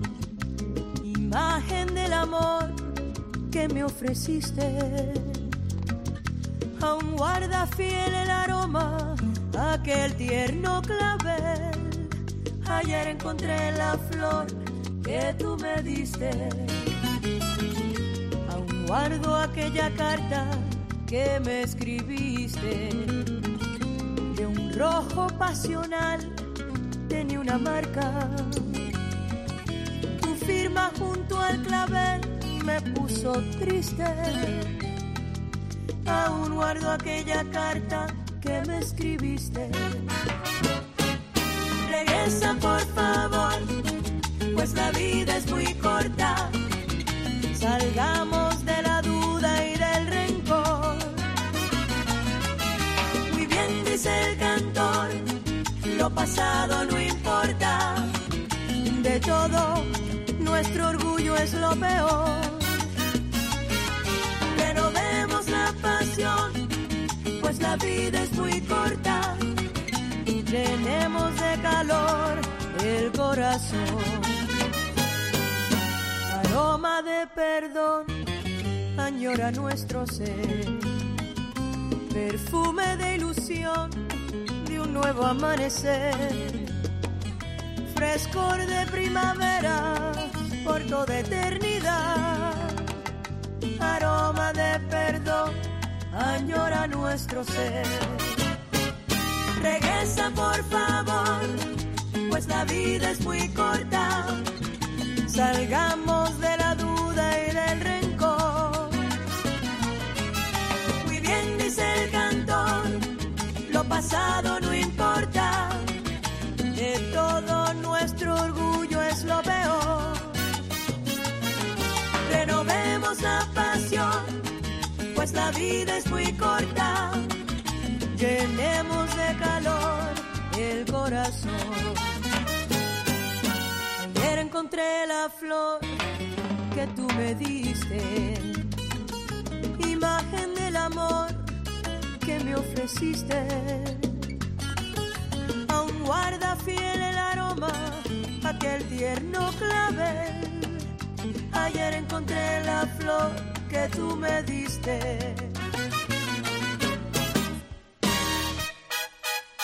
Speaker 17: imagen del amor que me ofreciste. Aún guarda fiel el aroma, aquel tierno clavel. Ayer encontré la flor que tú me diste. Aún guardo aquella carta que me escribiste. De un rojo pasional tenía una marca. Tu firma junto al clavel me puso triste. Aún guardo aquella carta que me escribiste. Regresa por favor, pues la vida es muy corta. Salgamos de la duda y del rencor. Muy bien dice el cantor, lo pasado no importa. De todo, nuestro orgullo es lo peor. Renovemos la pasión, pues la vida es muy corta. Llenemos de calor el corazón. Aroma de perdón añora nuestro ser. Perfume de ilusión de un nuevo amanecer. Frescor de primavera por toda eternidad. Aroma de perdón añora nuestro ser. Regresa por favor, pues la vida es muy corta. Salgamos de la duda y del rencor. Muy bien dice el cantor, lo pasado no importa. De todo nuestro orgullo es lo peor. Renovemos la pasión, pues la vida es muy corta. Llenemos de calor el corazón. Ayer encontré la flor que tú me diste, imagen del amor que me ofreciste. Aún guarda fiel el aroma, aquel tierno clavel. Ayer encontré la flor que tú me diste.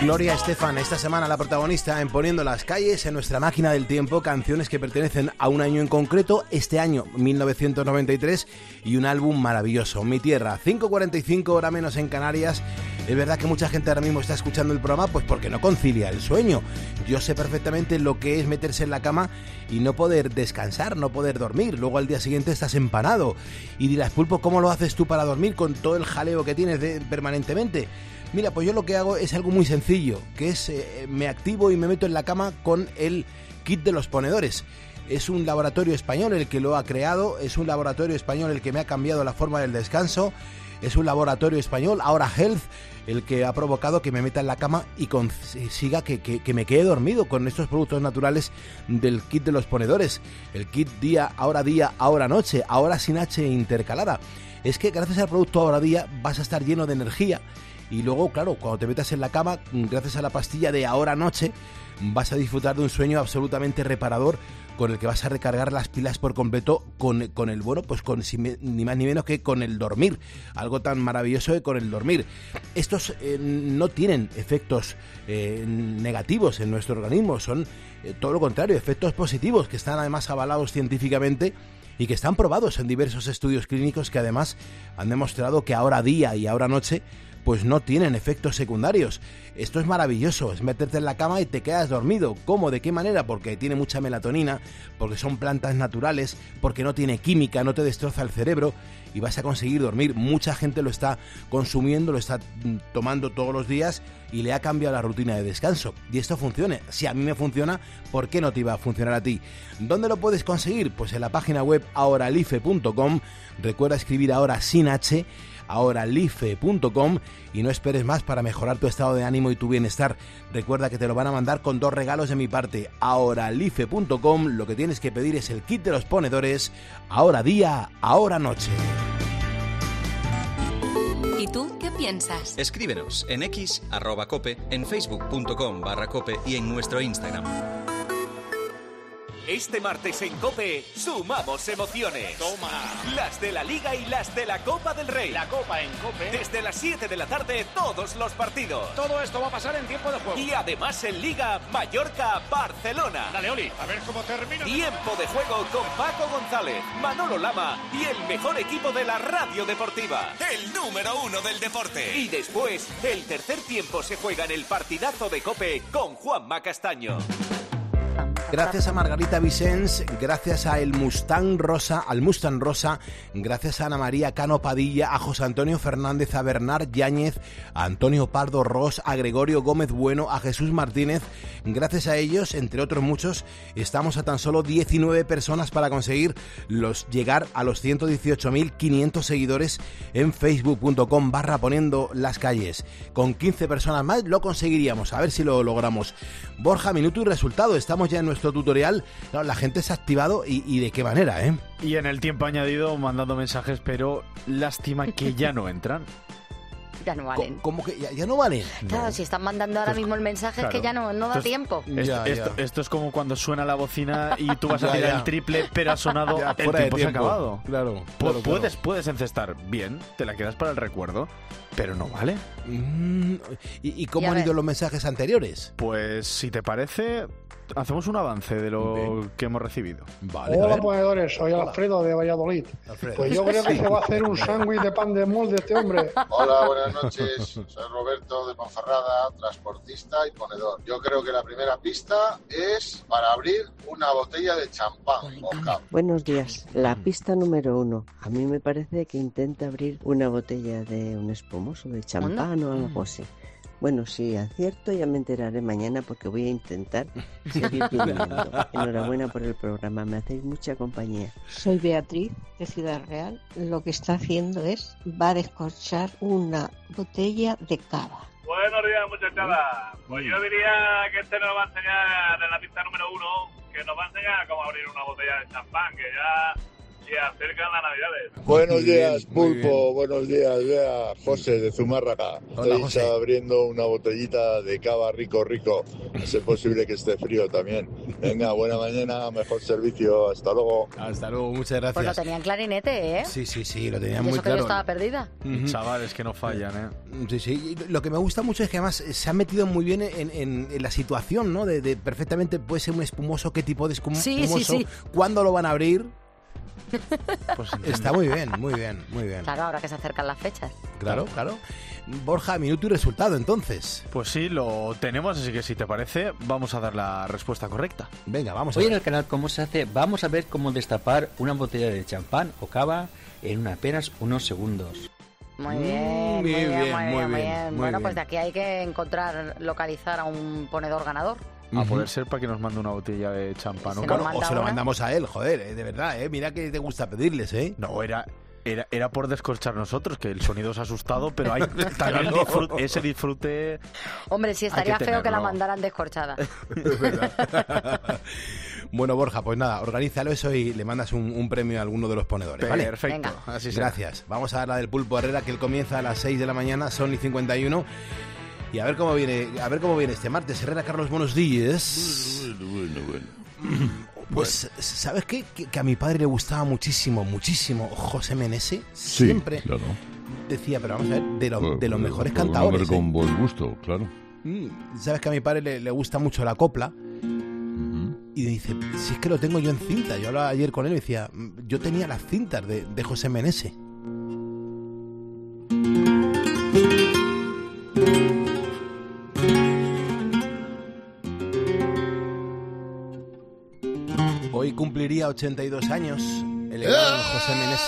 Speaker 1: Gloria Estefan, esta semana la protagonista en Poniendo las calles en nuestra máquina del tiempo, canciones que pertenecen a un año en concreto, este año mil novecientos noventa y tres, y un álbum maravilloso, Mi Tierra. Cinco cuarenta y cinco, hora menos en Canarias. Es verdad que mucha gente ahora mismo está escuchando el programa pues porque no concilia el sueño. Yo sé perfectamente lo que es meterse en la cama y no poder descansar, no poder dormir. Luego al día siguiente estás empanado y dirás, Pulpo, ¿cómo lo haces tú para dormir con todo el jaleo que tienes de, permanentemente? Mira, pues yo lo que hago es algo muy sencillo, que es eh, me activo y me meto en la cama con el kit de los ponedores. Es un laboratorio español el que lo ha creado, es un laboratorio español el que me ha cambiado la forma del descanso, es un laboratorio español, Ahora Health, el que ha provocado que me meta en la cama y consiga que, que, que me quede dormido con estos productos naturales del kit de los ponedores. El kit día, ahora día, ahora noche, ahora sin H intercalada. Es que gracias al producto ahora día vas a estar lleno de energía y luego, claro, cuando te metas en la cama, gracias a la pastilla de ahora noche, vas a disfrutar de un sueño absolutamente reparador con el que vas a recargar las pilas por completo con, con el, bueno, pues con ni más ni menos que con el dormir, algo tan maravilloso que con el dormir. Estos eh, no tienen efectos eh, negativos en nuestro organismo, son eh, todo lo contrario, efectos positivos que están además avalados científicamente y que están probados en diversos estudios clínicos que además han demostrado que ahora día y ahora noche pues no tienen efectos secundarios. Esto es maravilloso, es meterte en la cama y te quedas dormido. ¿Cómo? ¿De qué manera? Porque tiene mucha melatonina, porque son plantas naturales, porque no tiene química, no te destroza el cerebro y vas a conseguir dormir. Mucha gente lo está consumiendo, lo está tomando todos los días y le ha cambiado la rutina de descanso. Y esto funciona. Si a mí me funciona, ¿por qué no te iba a funcionar a ti? ¿Dónde lo puedes conseguir? Pues en la página web ahoralife punto com. Recuerda escribir ahora sin H, ahoralife punto com, y no esperes más para mejorar tu estado de ánimo y tu bienestar. Recuerda que te lo van a mandar con dos regalos de mi parte. ahoralife punto com, lo que tienes que pedir es el kit de los ponedores, ahora día, ahora noche.
Speaker 3: ¿Y tú qué piensas?
Speaker 2: Escríbenos en X, arroba cope, en facebook punto com barra cope y en nuestro Instagram.
Speaker 18: Este martes en COPE sumamos emociones. Toma. Las de la Liga y las de la Copa del Rey.
Speaker 19: La Copa en COPE.
Speaker 18: Desde las siete de la tarde todos los partidos.
Speaker 19: Todo esto va a pasar en tiempo de juego.
Speaker 18: Y además en Liga Mallorca-Barcelona.
Speaker 19: Dale, Oli, a ver cómo termina.
Speaker 18: Tiempo de juego con Paco González, Manolo Lama y el mejor equipo de la radio deportiva. El número uno del deporte. Y después, el tercer tiempo se juega en el partidazo de COPE con Juanma Castaño.
Speaker 1: Gracias a Margarita Vicens, gracias a el Mustang Rosa, al Mustang Rosa, gracias a Ana María Cano Padilla, a José Antonio Fernández, a Bernard Yáñez, a Antonio Pardo Ros, a Gregorio Gómez Bueno, a Jesús Martínez. Gracias a ellos, entre otros muchos, estamos a tan solo diecinueve personas para conseguir los llegar a los ciento dieciocho mil quinientos seguidores en facebook punto com barra poniendo las calles. Con quince personas más lo conseguiríamos, a ver si lo logramos. Borja, minuto y resultado, estamos ya en nuestro tutorial. Claro, la gente se ha activado y, y de qué manera, ¿eh?
Speaker 12: Y en el tiempo añadido mandando mensajes, pero lástima que ya no entran.
Speaker 9: Ya no valen.
Speaker 1: ¿Cómo que ya, ya no valen?
Speaker 9: Claro, no. Si están mandando ahora mismo el mensaje, claro, es que ya no, no da
Speaker 12: Entonces,
Speaker 9: tiempo.
Speaker 12: Esto,
Speaker 1: Ya,
Speaker 12: esto,
Speaker 1: ya.
Speaker 12: esto es como cuando suena la bocina y tú vas a
Speaker 1: Ya,
Speaker 12: tirar
Speaker 1: ya.
Speaker 12: el triple, pero ha sonado,
Speaker 1: Ya,
Speaker 12: el
Speaker 1: fuera de
Speaker 12: tiempo se ha
Speaker 1: tiempo.
Speaker 12: acabado.
Speaker 1: Claro,
Speaker 12: Pu-
Speaker 1: claro,
Speaker 12: puedes,
Speaker 1: claro.
Speaker 12: puedes encestar bien, te la quedas para el recuerdo, pero no vale.
Speaker 1: Mm, ¿Y, y cómo
Speaker 9: Y a
Speaker 1: han
Speaker 9: ver.
Speaker 1: ido los mensajes anteriores?
Speaker 12: Pues si te parece, hacemos un avance de lo
Speaker 1: Bien.
Speaker 12: que hemos recibido.
Speaker 1: Vale, a
Speaker 20: Hola,
Speaker 1: ver.
Speaker 20: ponedores, soy Alfredo de Valladolid.
Speaker 1: Alfredo.
Speaker 20: Pues yo creo que se va a hacer un sándwich de pan de molde este hombre.
Speaker 21: Hola, buenas noches. Soy Roberto de Ponferrada, transportista y ponedor. Yo creo que la primera pista es para abrir una botella de champán o cava.
Speaker 22: Buenos días. La pista número uno. A mí me parece que intenta abrir una botella de un espumoso, de champán o algo así. Bueno, si acierto ya me enteraré mañana porque voy a intentar seguir viviendo. Enhorabuena por el programa, me hacéis mucha compañía.
Speaker 23: Soy Beatriz, de Ciudad Real. Lo que está haciendo es, va a descorchar una botella de cava.
Speaker 24: Buenos días, muchachada. Pues yo diría que este nos va a enseñar en la pista número uno, que nos va a enseñar cómo abrir una botella de champán, que ya se acercan las Navidades.
Speaker 5: Buenos días,
Speaker 1: Muy bien.
Speaker 5: Pulpo. Buenos días, Bea. José de Zumárraga.
Speaker 1: Hola,
Speaker 5: Estoy
Speaker 1: José.
Speaker 5: abriendo una botellita de cava rico, rico. A ser posible que esté frío también. Venga, buena mañana, mejor servicio. Hasta luego.
Speaker 1: Hasta luego, muchas gracias.
Speaker 9: Pues lo tenían clarinete, ¿eh?
Speaker 1: Sí, sí, sí, lo tenían
Speaker 9: Y
Speaker 1: muy
Speaker 9: eso que yo
Speaker 1: claro.
Speaker 9: estaba perdida.
Speaker 1: Ujú.
Speaker 12: Chavales que no fallan, ¿eh?
Speaker 1: Sí, sí. Y lo que me gusta mucho es que además se han metido muy bien en, en- en la situación, ¿no? De, de perfectamente puede ser un espumoso, qué tipo de espumoso,
Speaker 9: Sí, sí, sí.
Speaker 1: cuándo lo van a abrir.
Speaker 12: Pues
Speaker 1: Está muy bien, muy bien, muy bien.
Speaker 9: Claro, ahora que se acercan las fechas.
Speaker 1: Claro, claro. Borja, minuto y resultado entonces.
Speaker 12: Pues sí, lo tenemos, así que si te parece, vamos a dar la respuesta correcta.
Speaker 1: Venga, vamos a
Speaker 13: Hoy en
Speaker 1: ver.
Speaker 13: el canal Cómo se hace, vamos a ver cómo destapar una botella de champán o cava en apenas unos segundos.
Speaker 9: Muy bien, muy bien, muy bien, muy bien.
Speaker 1: muy
Speaker 9: Bueno,
Speaker 1: bien.
Speaker 9: pues de aquí hay que encontrar, localizar a un ponedor ganador.
Speaker 12: A
Speaker 1: Ujú.
Speaker 12: poder ser para que nos mande una botella de champán.
Speaker 9: Se
Speaker 12: o
Speaker 9: nos
Speaker 12: cava.
Speaker 1: Bueno, o
Speaker 9: manda
Speaker 1: se lo
Speaker 9: una.
Speaker 1: mandamos a él, joder, eh, de verdad, ¿eh? Mira que te gusta pedirles, ¿eh?
Speaker 12: No, era, era, era por descorchar nosotros, que el sonido se ha asustado, pero hay también
Speaker 1: Claro.
Speaker 12: disfrute- ese disfrute...
Speaker 9: Hombre, sí estaría
Speaker 12: que
Speaker 9: feo que la
Speaker 12: tenerlo.
Speaker 9: mandaran descorchada.
Speaker 1: Es verdad. Bueno, Borja, pues nada, organízalo eso y le mandas un, un premio a alguno de los ponedores, ¿vale?
Speaker 12: Perfecto,
Speaker 9: Venga.
Speaker 12: así será.
Speaker 1: Gracias. Vamos a dar la del Pulpo Herrera, que él comienza a las seis de la mañana, son y cincuenta y uno. Y a ver cómo viene, a ver cómo viene este martes. Herrera, Carlos, buenos días.
Speaker 6: Bueno, bueno, bueno.
Speaker 1: Pues, ¿sabes qué? Que, que a mi padre le gustaba muchísimo, muchísimo José Menese.
Speaker 6: Sí,
Speaker 1: Siempre
Speaker 6: claro.
Speaker 1: decía, pero vamos a ver, de, lo-
Speaker 6: Pues,
Speaker 1: de los mejores
Speaker 6: pues, un
Speaker 1: cantadores.
Speaker 6: hombre
Speaker 1: ¿eh?
Speaker 6: con buen gusto, claro.
Speaker 1: Mm, Sabes que a mi padre le, le gusta mucho la copla. Y dice, si es que lo tengo yo en cinta. Yo hablaba ayer con él y decía, "Mm, yo tenía las cintas de, de José Menese. Hoy cumpliría ochenta y dos años el gran José Menese.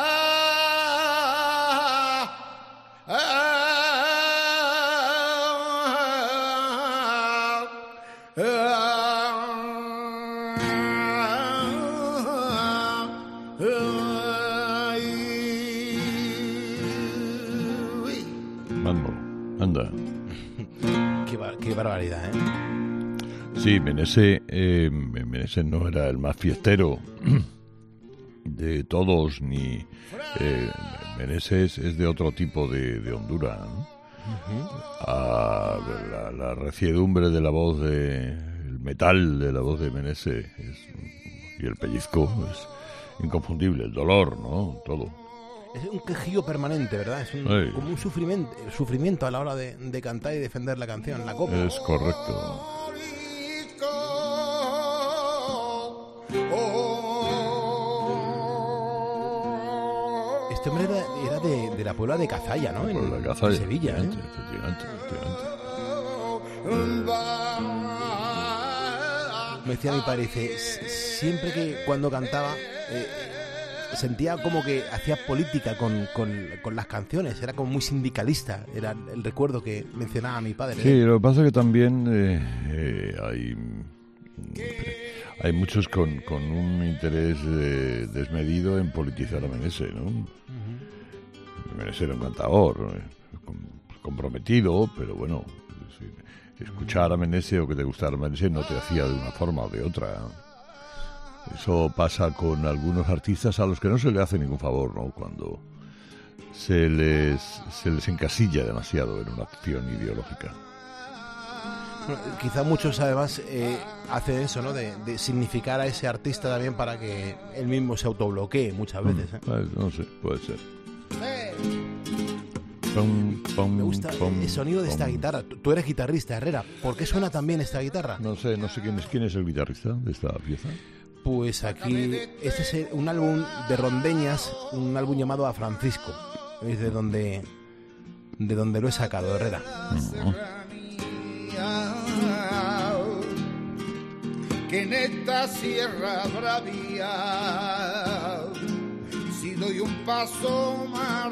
Speaker 6: Mándalo, anda.
Speaker 1: Qué, bar- qué barbaridad, ¿eh?
Speaker 6: Sí, Menese, eh, Menese no era el más fiestero de todos, ni... Eh, Menese es, es de otro tipo de, de Honduras, ¿no? Ah, la, la reciedumbre de la voz de... el metal de la voz de Menese es- y el pellizco es inconfundible, el dolor, ¿no? Todo.
Speaker 1: Es un quejío permanente, ¿verdad? Es un,
Speaker 6: Sí.
Speaker 1: como un sufrimiento, sufrimiento a la hora de, de cantar y defender la canción, la copla.
Speaker 6: Es correcto.
Speaker 1: Este hombre era, era de, de la Puebla de Cazalla, ¿no? En,
Speaker 6: Por la
Speaker 1: en
Speaker 6: Cazalla,
Speaker 1: Sevilla, ¿eh?
Speaker 6: efectivamente, efectivamente.
Speaker 1: Me decía mi padre, dice, "S- siempre que cuando cantaba eh, sentía como que hacía política con, con- con las canciones, era como muy sindicalista, era el recuerdo que mencionaba mi padre.
Speaker 6: Sí, lo que pasa es que también eh, eh, hay, hay muchos con, con un interés eh, desmedido en politizar a Menese, ¿no? Menese era un cantador, eh, com- comprometido, pero bueno, sí, escuchar a Menese o que te gustara Menese no te hacía de una forma o de otra. Eso pasa con algunos artistas a los que no se le hace ningún favor, ¿no? Cuando se les, se les encasilla demasiado en una acción ideológica.
Speaker 1: Bueno, quizá muchos además eh, hacen eso, ¿no? De, de significar a ese artista también para que él mismo se autobloquee muchas veces. ¿eh?
Speaker 6: Pues, no sé, puede ser. Pum, pum,
Speaker 1: Me gusta
Speaker 6: pum,
Speaker 1: el sonido de esta
Speaker 6: pum.
Speaker 1: guitarra. Tú tú eres guitarrista, Herrera. ¿Por qué suena tan bien esta guitarra?
Speaker 6: No sé, no sé quién es, quién es el guitarrista de esta pieza.
Speaker 1: Pues aquí, este es un álbum de rondeñas, un álbum llamado A Francisco. Es de donde, de donde lo he sacado, Herrera.
Speaker 7: Que en esta sierra bravía, si doy un paso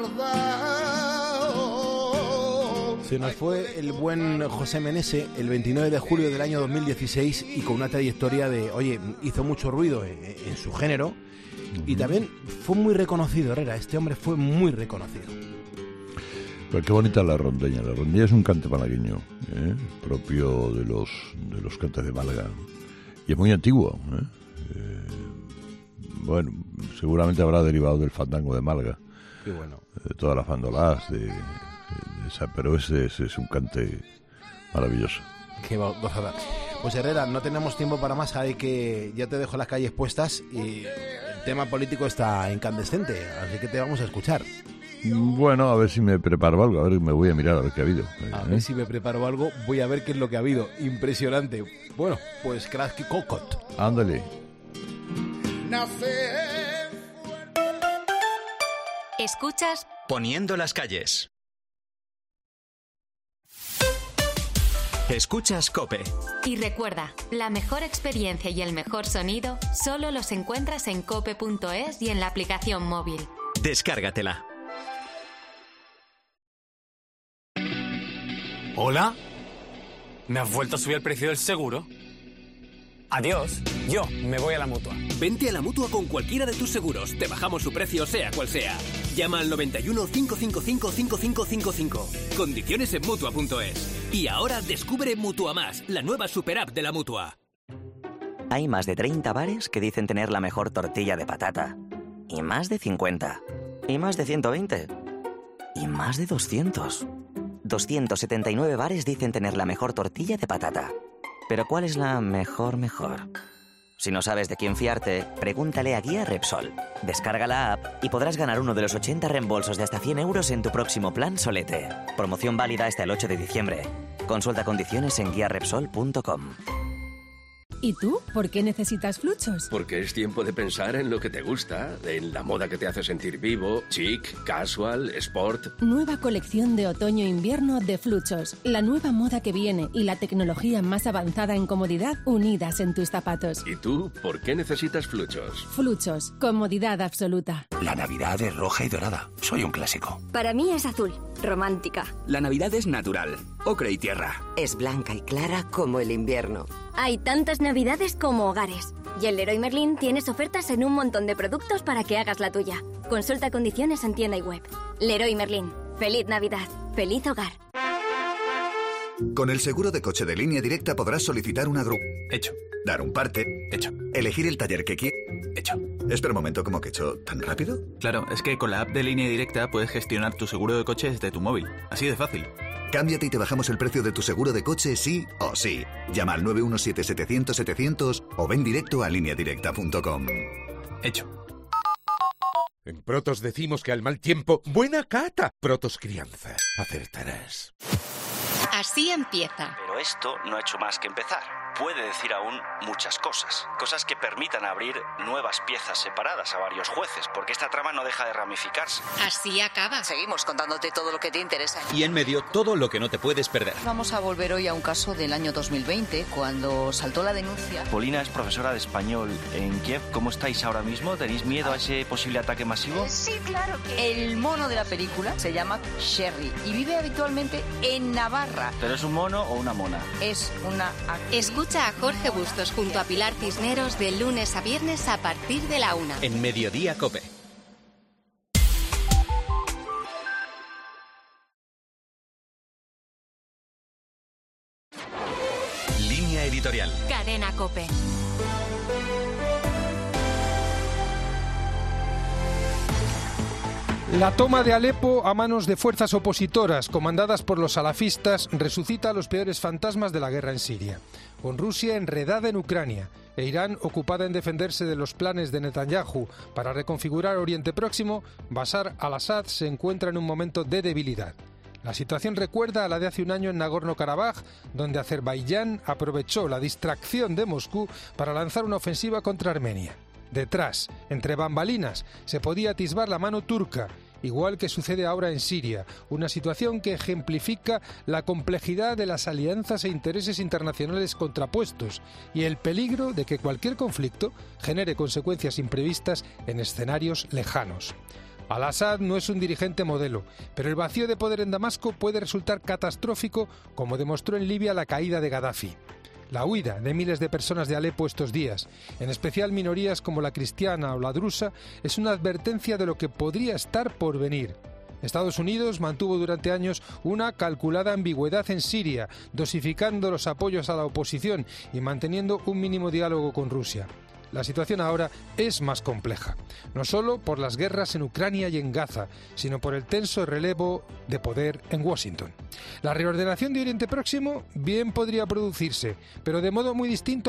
Speaker 7: mardao.
Speaker 1: Se nos fue el buen José Menese el veintinueve de julio del año dos mil dieciséis y con una trayectoria de, oye, hizo mucho ruido en, en su género y también fue muy reconocido, Herrera. Este hombre fue muy reconocido.
Speaker 6: Pero qué bonita la rondeña. La rondeña es un cante malagueño, ¿eh? Propio de los, de los cantes de Málaga. Y es muy antiguo, ¿eh? Eh, Bueno, seguramente habrá derivado del fandango de Málaga.
Speaker 1: Qué bueno.
Speaker 6: De todas las fandolás, de, de, de esa, pero ese, ese es un cante maravilloso.
Speaker 1: Qué gozada. Pues Herrera, no tenemos tiempo para más, hay que ya te dejo las calles puestas y el tema político está incandescente, así que te vamos a escuchar.
Speaker 6: Bueno, a ver si me preparo algo, a ver, me voy a mirar a ver qué ha habido.
Speaker 1: A
Speaker 6: ¿eh?
Speaker 1: ver si me preparo algo, voy a ver qué es lo que ha habido. Impresionante. Bueno, pues Crash Cocot.
Speaker 6: Ándale.
Speaker 3: Escuchas
Speaker 2: Poniendo las calles. Escuchas COPE.
Speaker 3: Y recuerda, la mejor experiencia y el mejor sonido solo los encuentras en cope punto es y en la aplicación móvil.
Speaker 2: Descárgatela.
Speaker 8: ¿Hola? ¿Me has vuelto a subir el precio del seguro? Adiós, yo me voy a la Mutua.
Speaker 10: Vente a la Mutua con cualquiera de tus seguros. Te bajamos su precio sea cual sea. Llama al noventa y uno, cinco cinco cinco, cinco cinco cinco cinco. Condiciones en Mutua punto es. Y ahora descubre Mutua Más, la nueva super app de la Mutua.
Speaker 11: Hay más de treinta bares que dicen tener la mejor tortilla de patata. Y más de cincuenta. Y más de ciento veinte. Y más de doscientos. doscientos setenta y nueve bares dicen tener la mejor tortilla de patata. Pero ¿cuál es la mejor mejor? Si no sabes de quién fiarte, pregúntale a Guía Repsol. Descarga la app y podrás ganar uno de los ochenta reembolsos de hasta cien euros en tu próximo plan Solete. Promoción válida hasta el ocho de diciembre. Consulta condiciones en guía repsol punto com.
Speaker 14: ¿Y tú? ¿Por qué necesitas Fluchos?
Speaker 25: Porque es tiempo de pensar en lo que te gusta, en la moda que te hace sentir vivo, chic, casual, sport.
Speaker 14: Nueva colección de otoño-invierno de Fluchos. La nueva moda que viene y la tecnología más avanzada en comodidad unidas en tus zapatos.
Speaker 25: ¿Y tú? ¿Por qué necesitas Fluchos?
Speaker 14: Fluchos. Comodidad absoluta.
Speaker 26: La Navidad es roja y dorada. Soy un clásico.
Speaker 27: Para mí es azul. Romántica.
Speaker 26: La Navidad es natural. Ocre y tierra.
Speaker 28: Es blanca y clara como el invierno.
Speaker 27: Hay tantas navidades como hogares. Y en Leroy Merlin tienes ofertas en un montón de productos para que hagas la tuya. Consulta condiciones en tienda y web. Leroy Merlin. Feliz Navidad. Feliz hogar.
Speaker 29: Con el seguro de coche de Línea Directa podrás solicitar una grúa.
Speaker 26: Hecho.
Speaker 29: Dar un parte.
Speaker 26: Hecho.
Speaker 29: Elegir el taller que quieras.
Speaker 26: Hecho.
Speaker 29: Espera un momento, ¿cómo que he hecho? ¿Tan rápido?
Speaker 30: Claro, es que con la app de Línea Directa puedes gestionar tu seguro de coche desde tu móvil. Así de fácil.
Speaker 29: Cámbiate y te bajamos el precio de tu seguro de coche sí o sí. Llama al nueve uno siete, setecientos, setecientos o ven directo a línea directa punto com.
Speaker 26: Hecho.
Speaker 31: En Protos decimos que al mal tiempo, buena cata. Protos Crianza. Acertarás.
Speaker 3: Así empieza.
Speaker 32: Pero esto no ha hecho más que empezar. Puede decir aún muchas cosas. Cosas que permitan abrir nuevas piezas separadas a varios jueces, porque esta trama no deja de ramificarse.
Speaker 3: Así acaba.
Speaker 33: Seguimos contándote todo lo que te interesa.
Speaker 2: Y en medio, todo lo que no te puedes perder.
Speaker 33: Vamos a volver hoy a un caso del año dos mil veinte, cuando saltó la denuncia.
Speaker 32: Polina es profesora de español en Kiev. ¿Cómo estáis ahora mismo? ¿Tenéis miedo a ese posible ataque masivo?
Speaker 33: Sí, claro que... El mono de la película se llama Sherry y vive habitualmente en Navarra.
Speaker 32: ¿Pero es un mono o una mona?
Speaker 33: Es una...
Speaker 3: Escucha a Jorge Bustos junto a Pilar Cisneros de lunes a viernes a partir de la una.
Speaker 2: En Mediodía COPE. Línea editorial.
Speaker 3: Cadena COPE.
Speaker 15: La toma de Alepo a manos de fuerzas opositoras comandadas por los salafistas resucita a los peores fantasmas de la guerra en Siria. Con Rusia enredada en Ucrania e Irán ocupada en defenderse de los planes de Netanyahu para reconfigurar Oriente Próximo, Bashar al-Assad se encuentra en un momento de debilidad. La situación recuerda a la de hace un año en Nagorno-Karabaj, donde Azerbaiyán aprovechó la distracción de Moscú para lanzar una ofensiva contra Armenia. Detrás, entre bambalinas, se podía atisbar la mano turca, igual que sucede ahora en Siria, una situación que ejemplifica la complejidad de las alianzas e intereses internacionales contrapuestos y el peligro de que cualquier conflicto genere consecuencias imprevistas en escenarios lejanos. Al-Assad no es un dirigente modelo, pero el vacío de poder en Damasco puede resultar catastrófico, como demostró en Libia la caída de Gaddafi. La huida de miles de personas de Alepo estos días, en especial minorías como la cristiana o la drusa, es una advertencia de lo que podría estar por venir. Estados Unidos mantuvo durante años una calculada ambigüedad en Siria, dosificando los apoyos a la oposición y manteniendo un mínimo diálogo con Rusia. La situación ahora es más compleja, no solo por las guerras en Ucrania y en Gaza, sino por el tenso relevo de poder en Washington. La reordenación de Oriente Próximo bien podría producirse, pero de modo muy distinto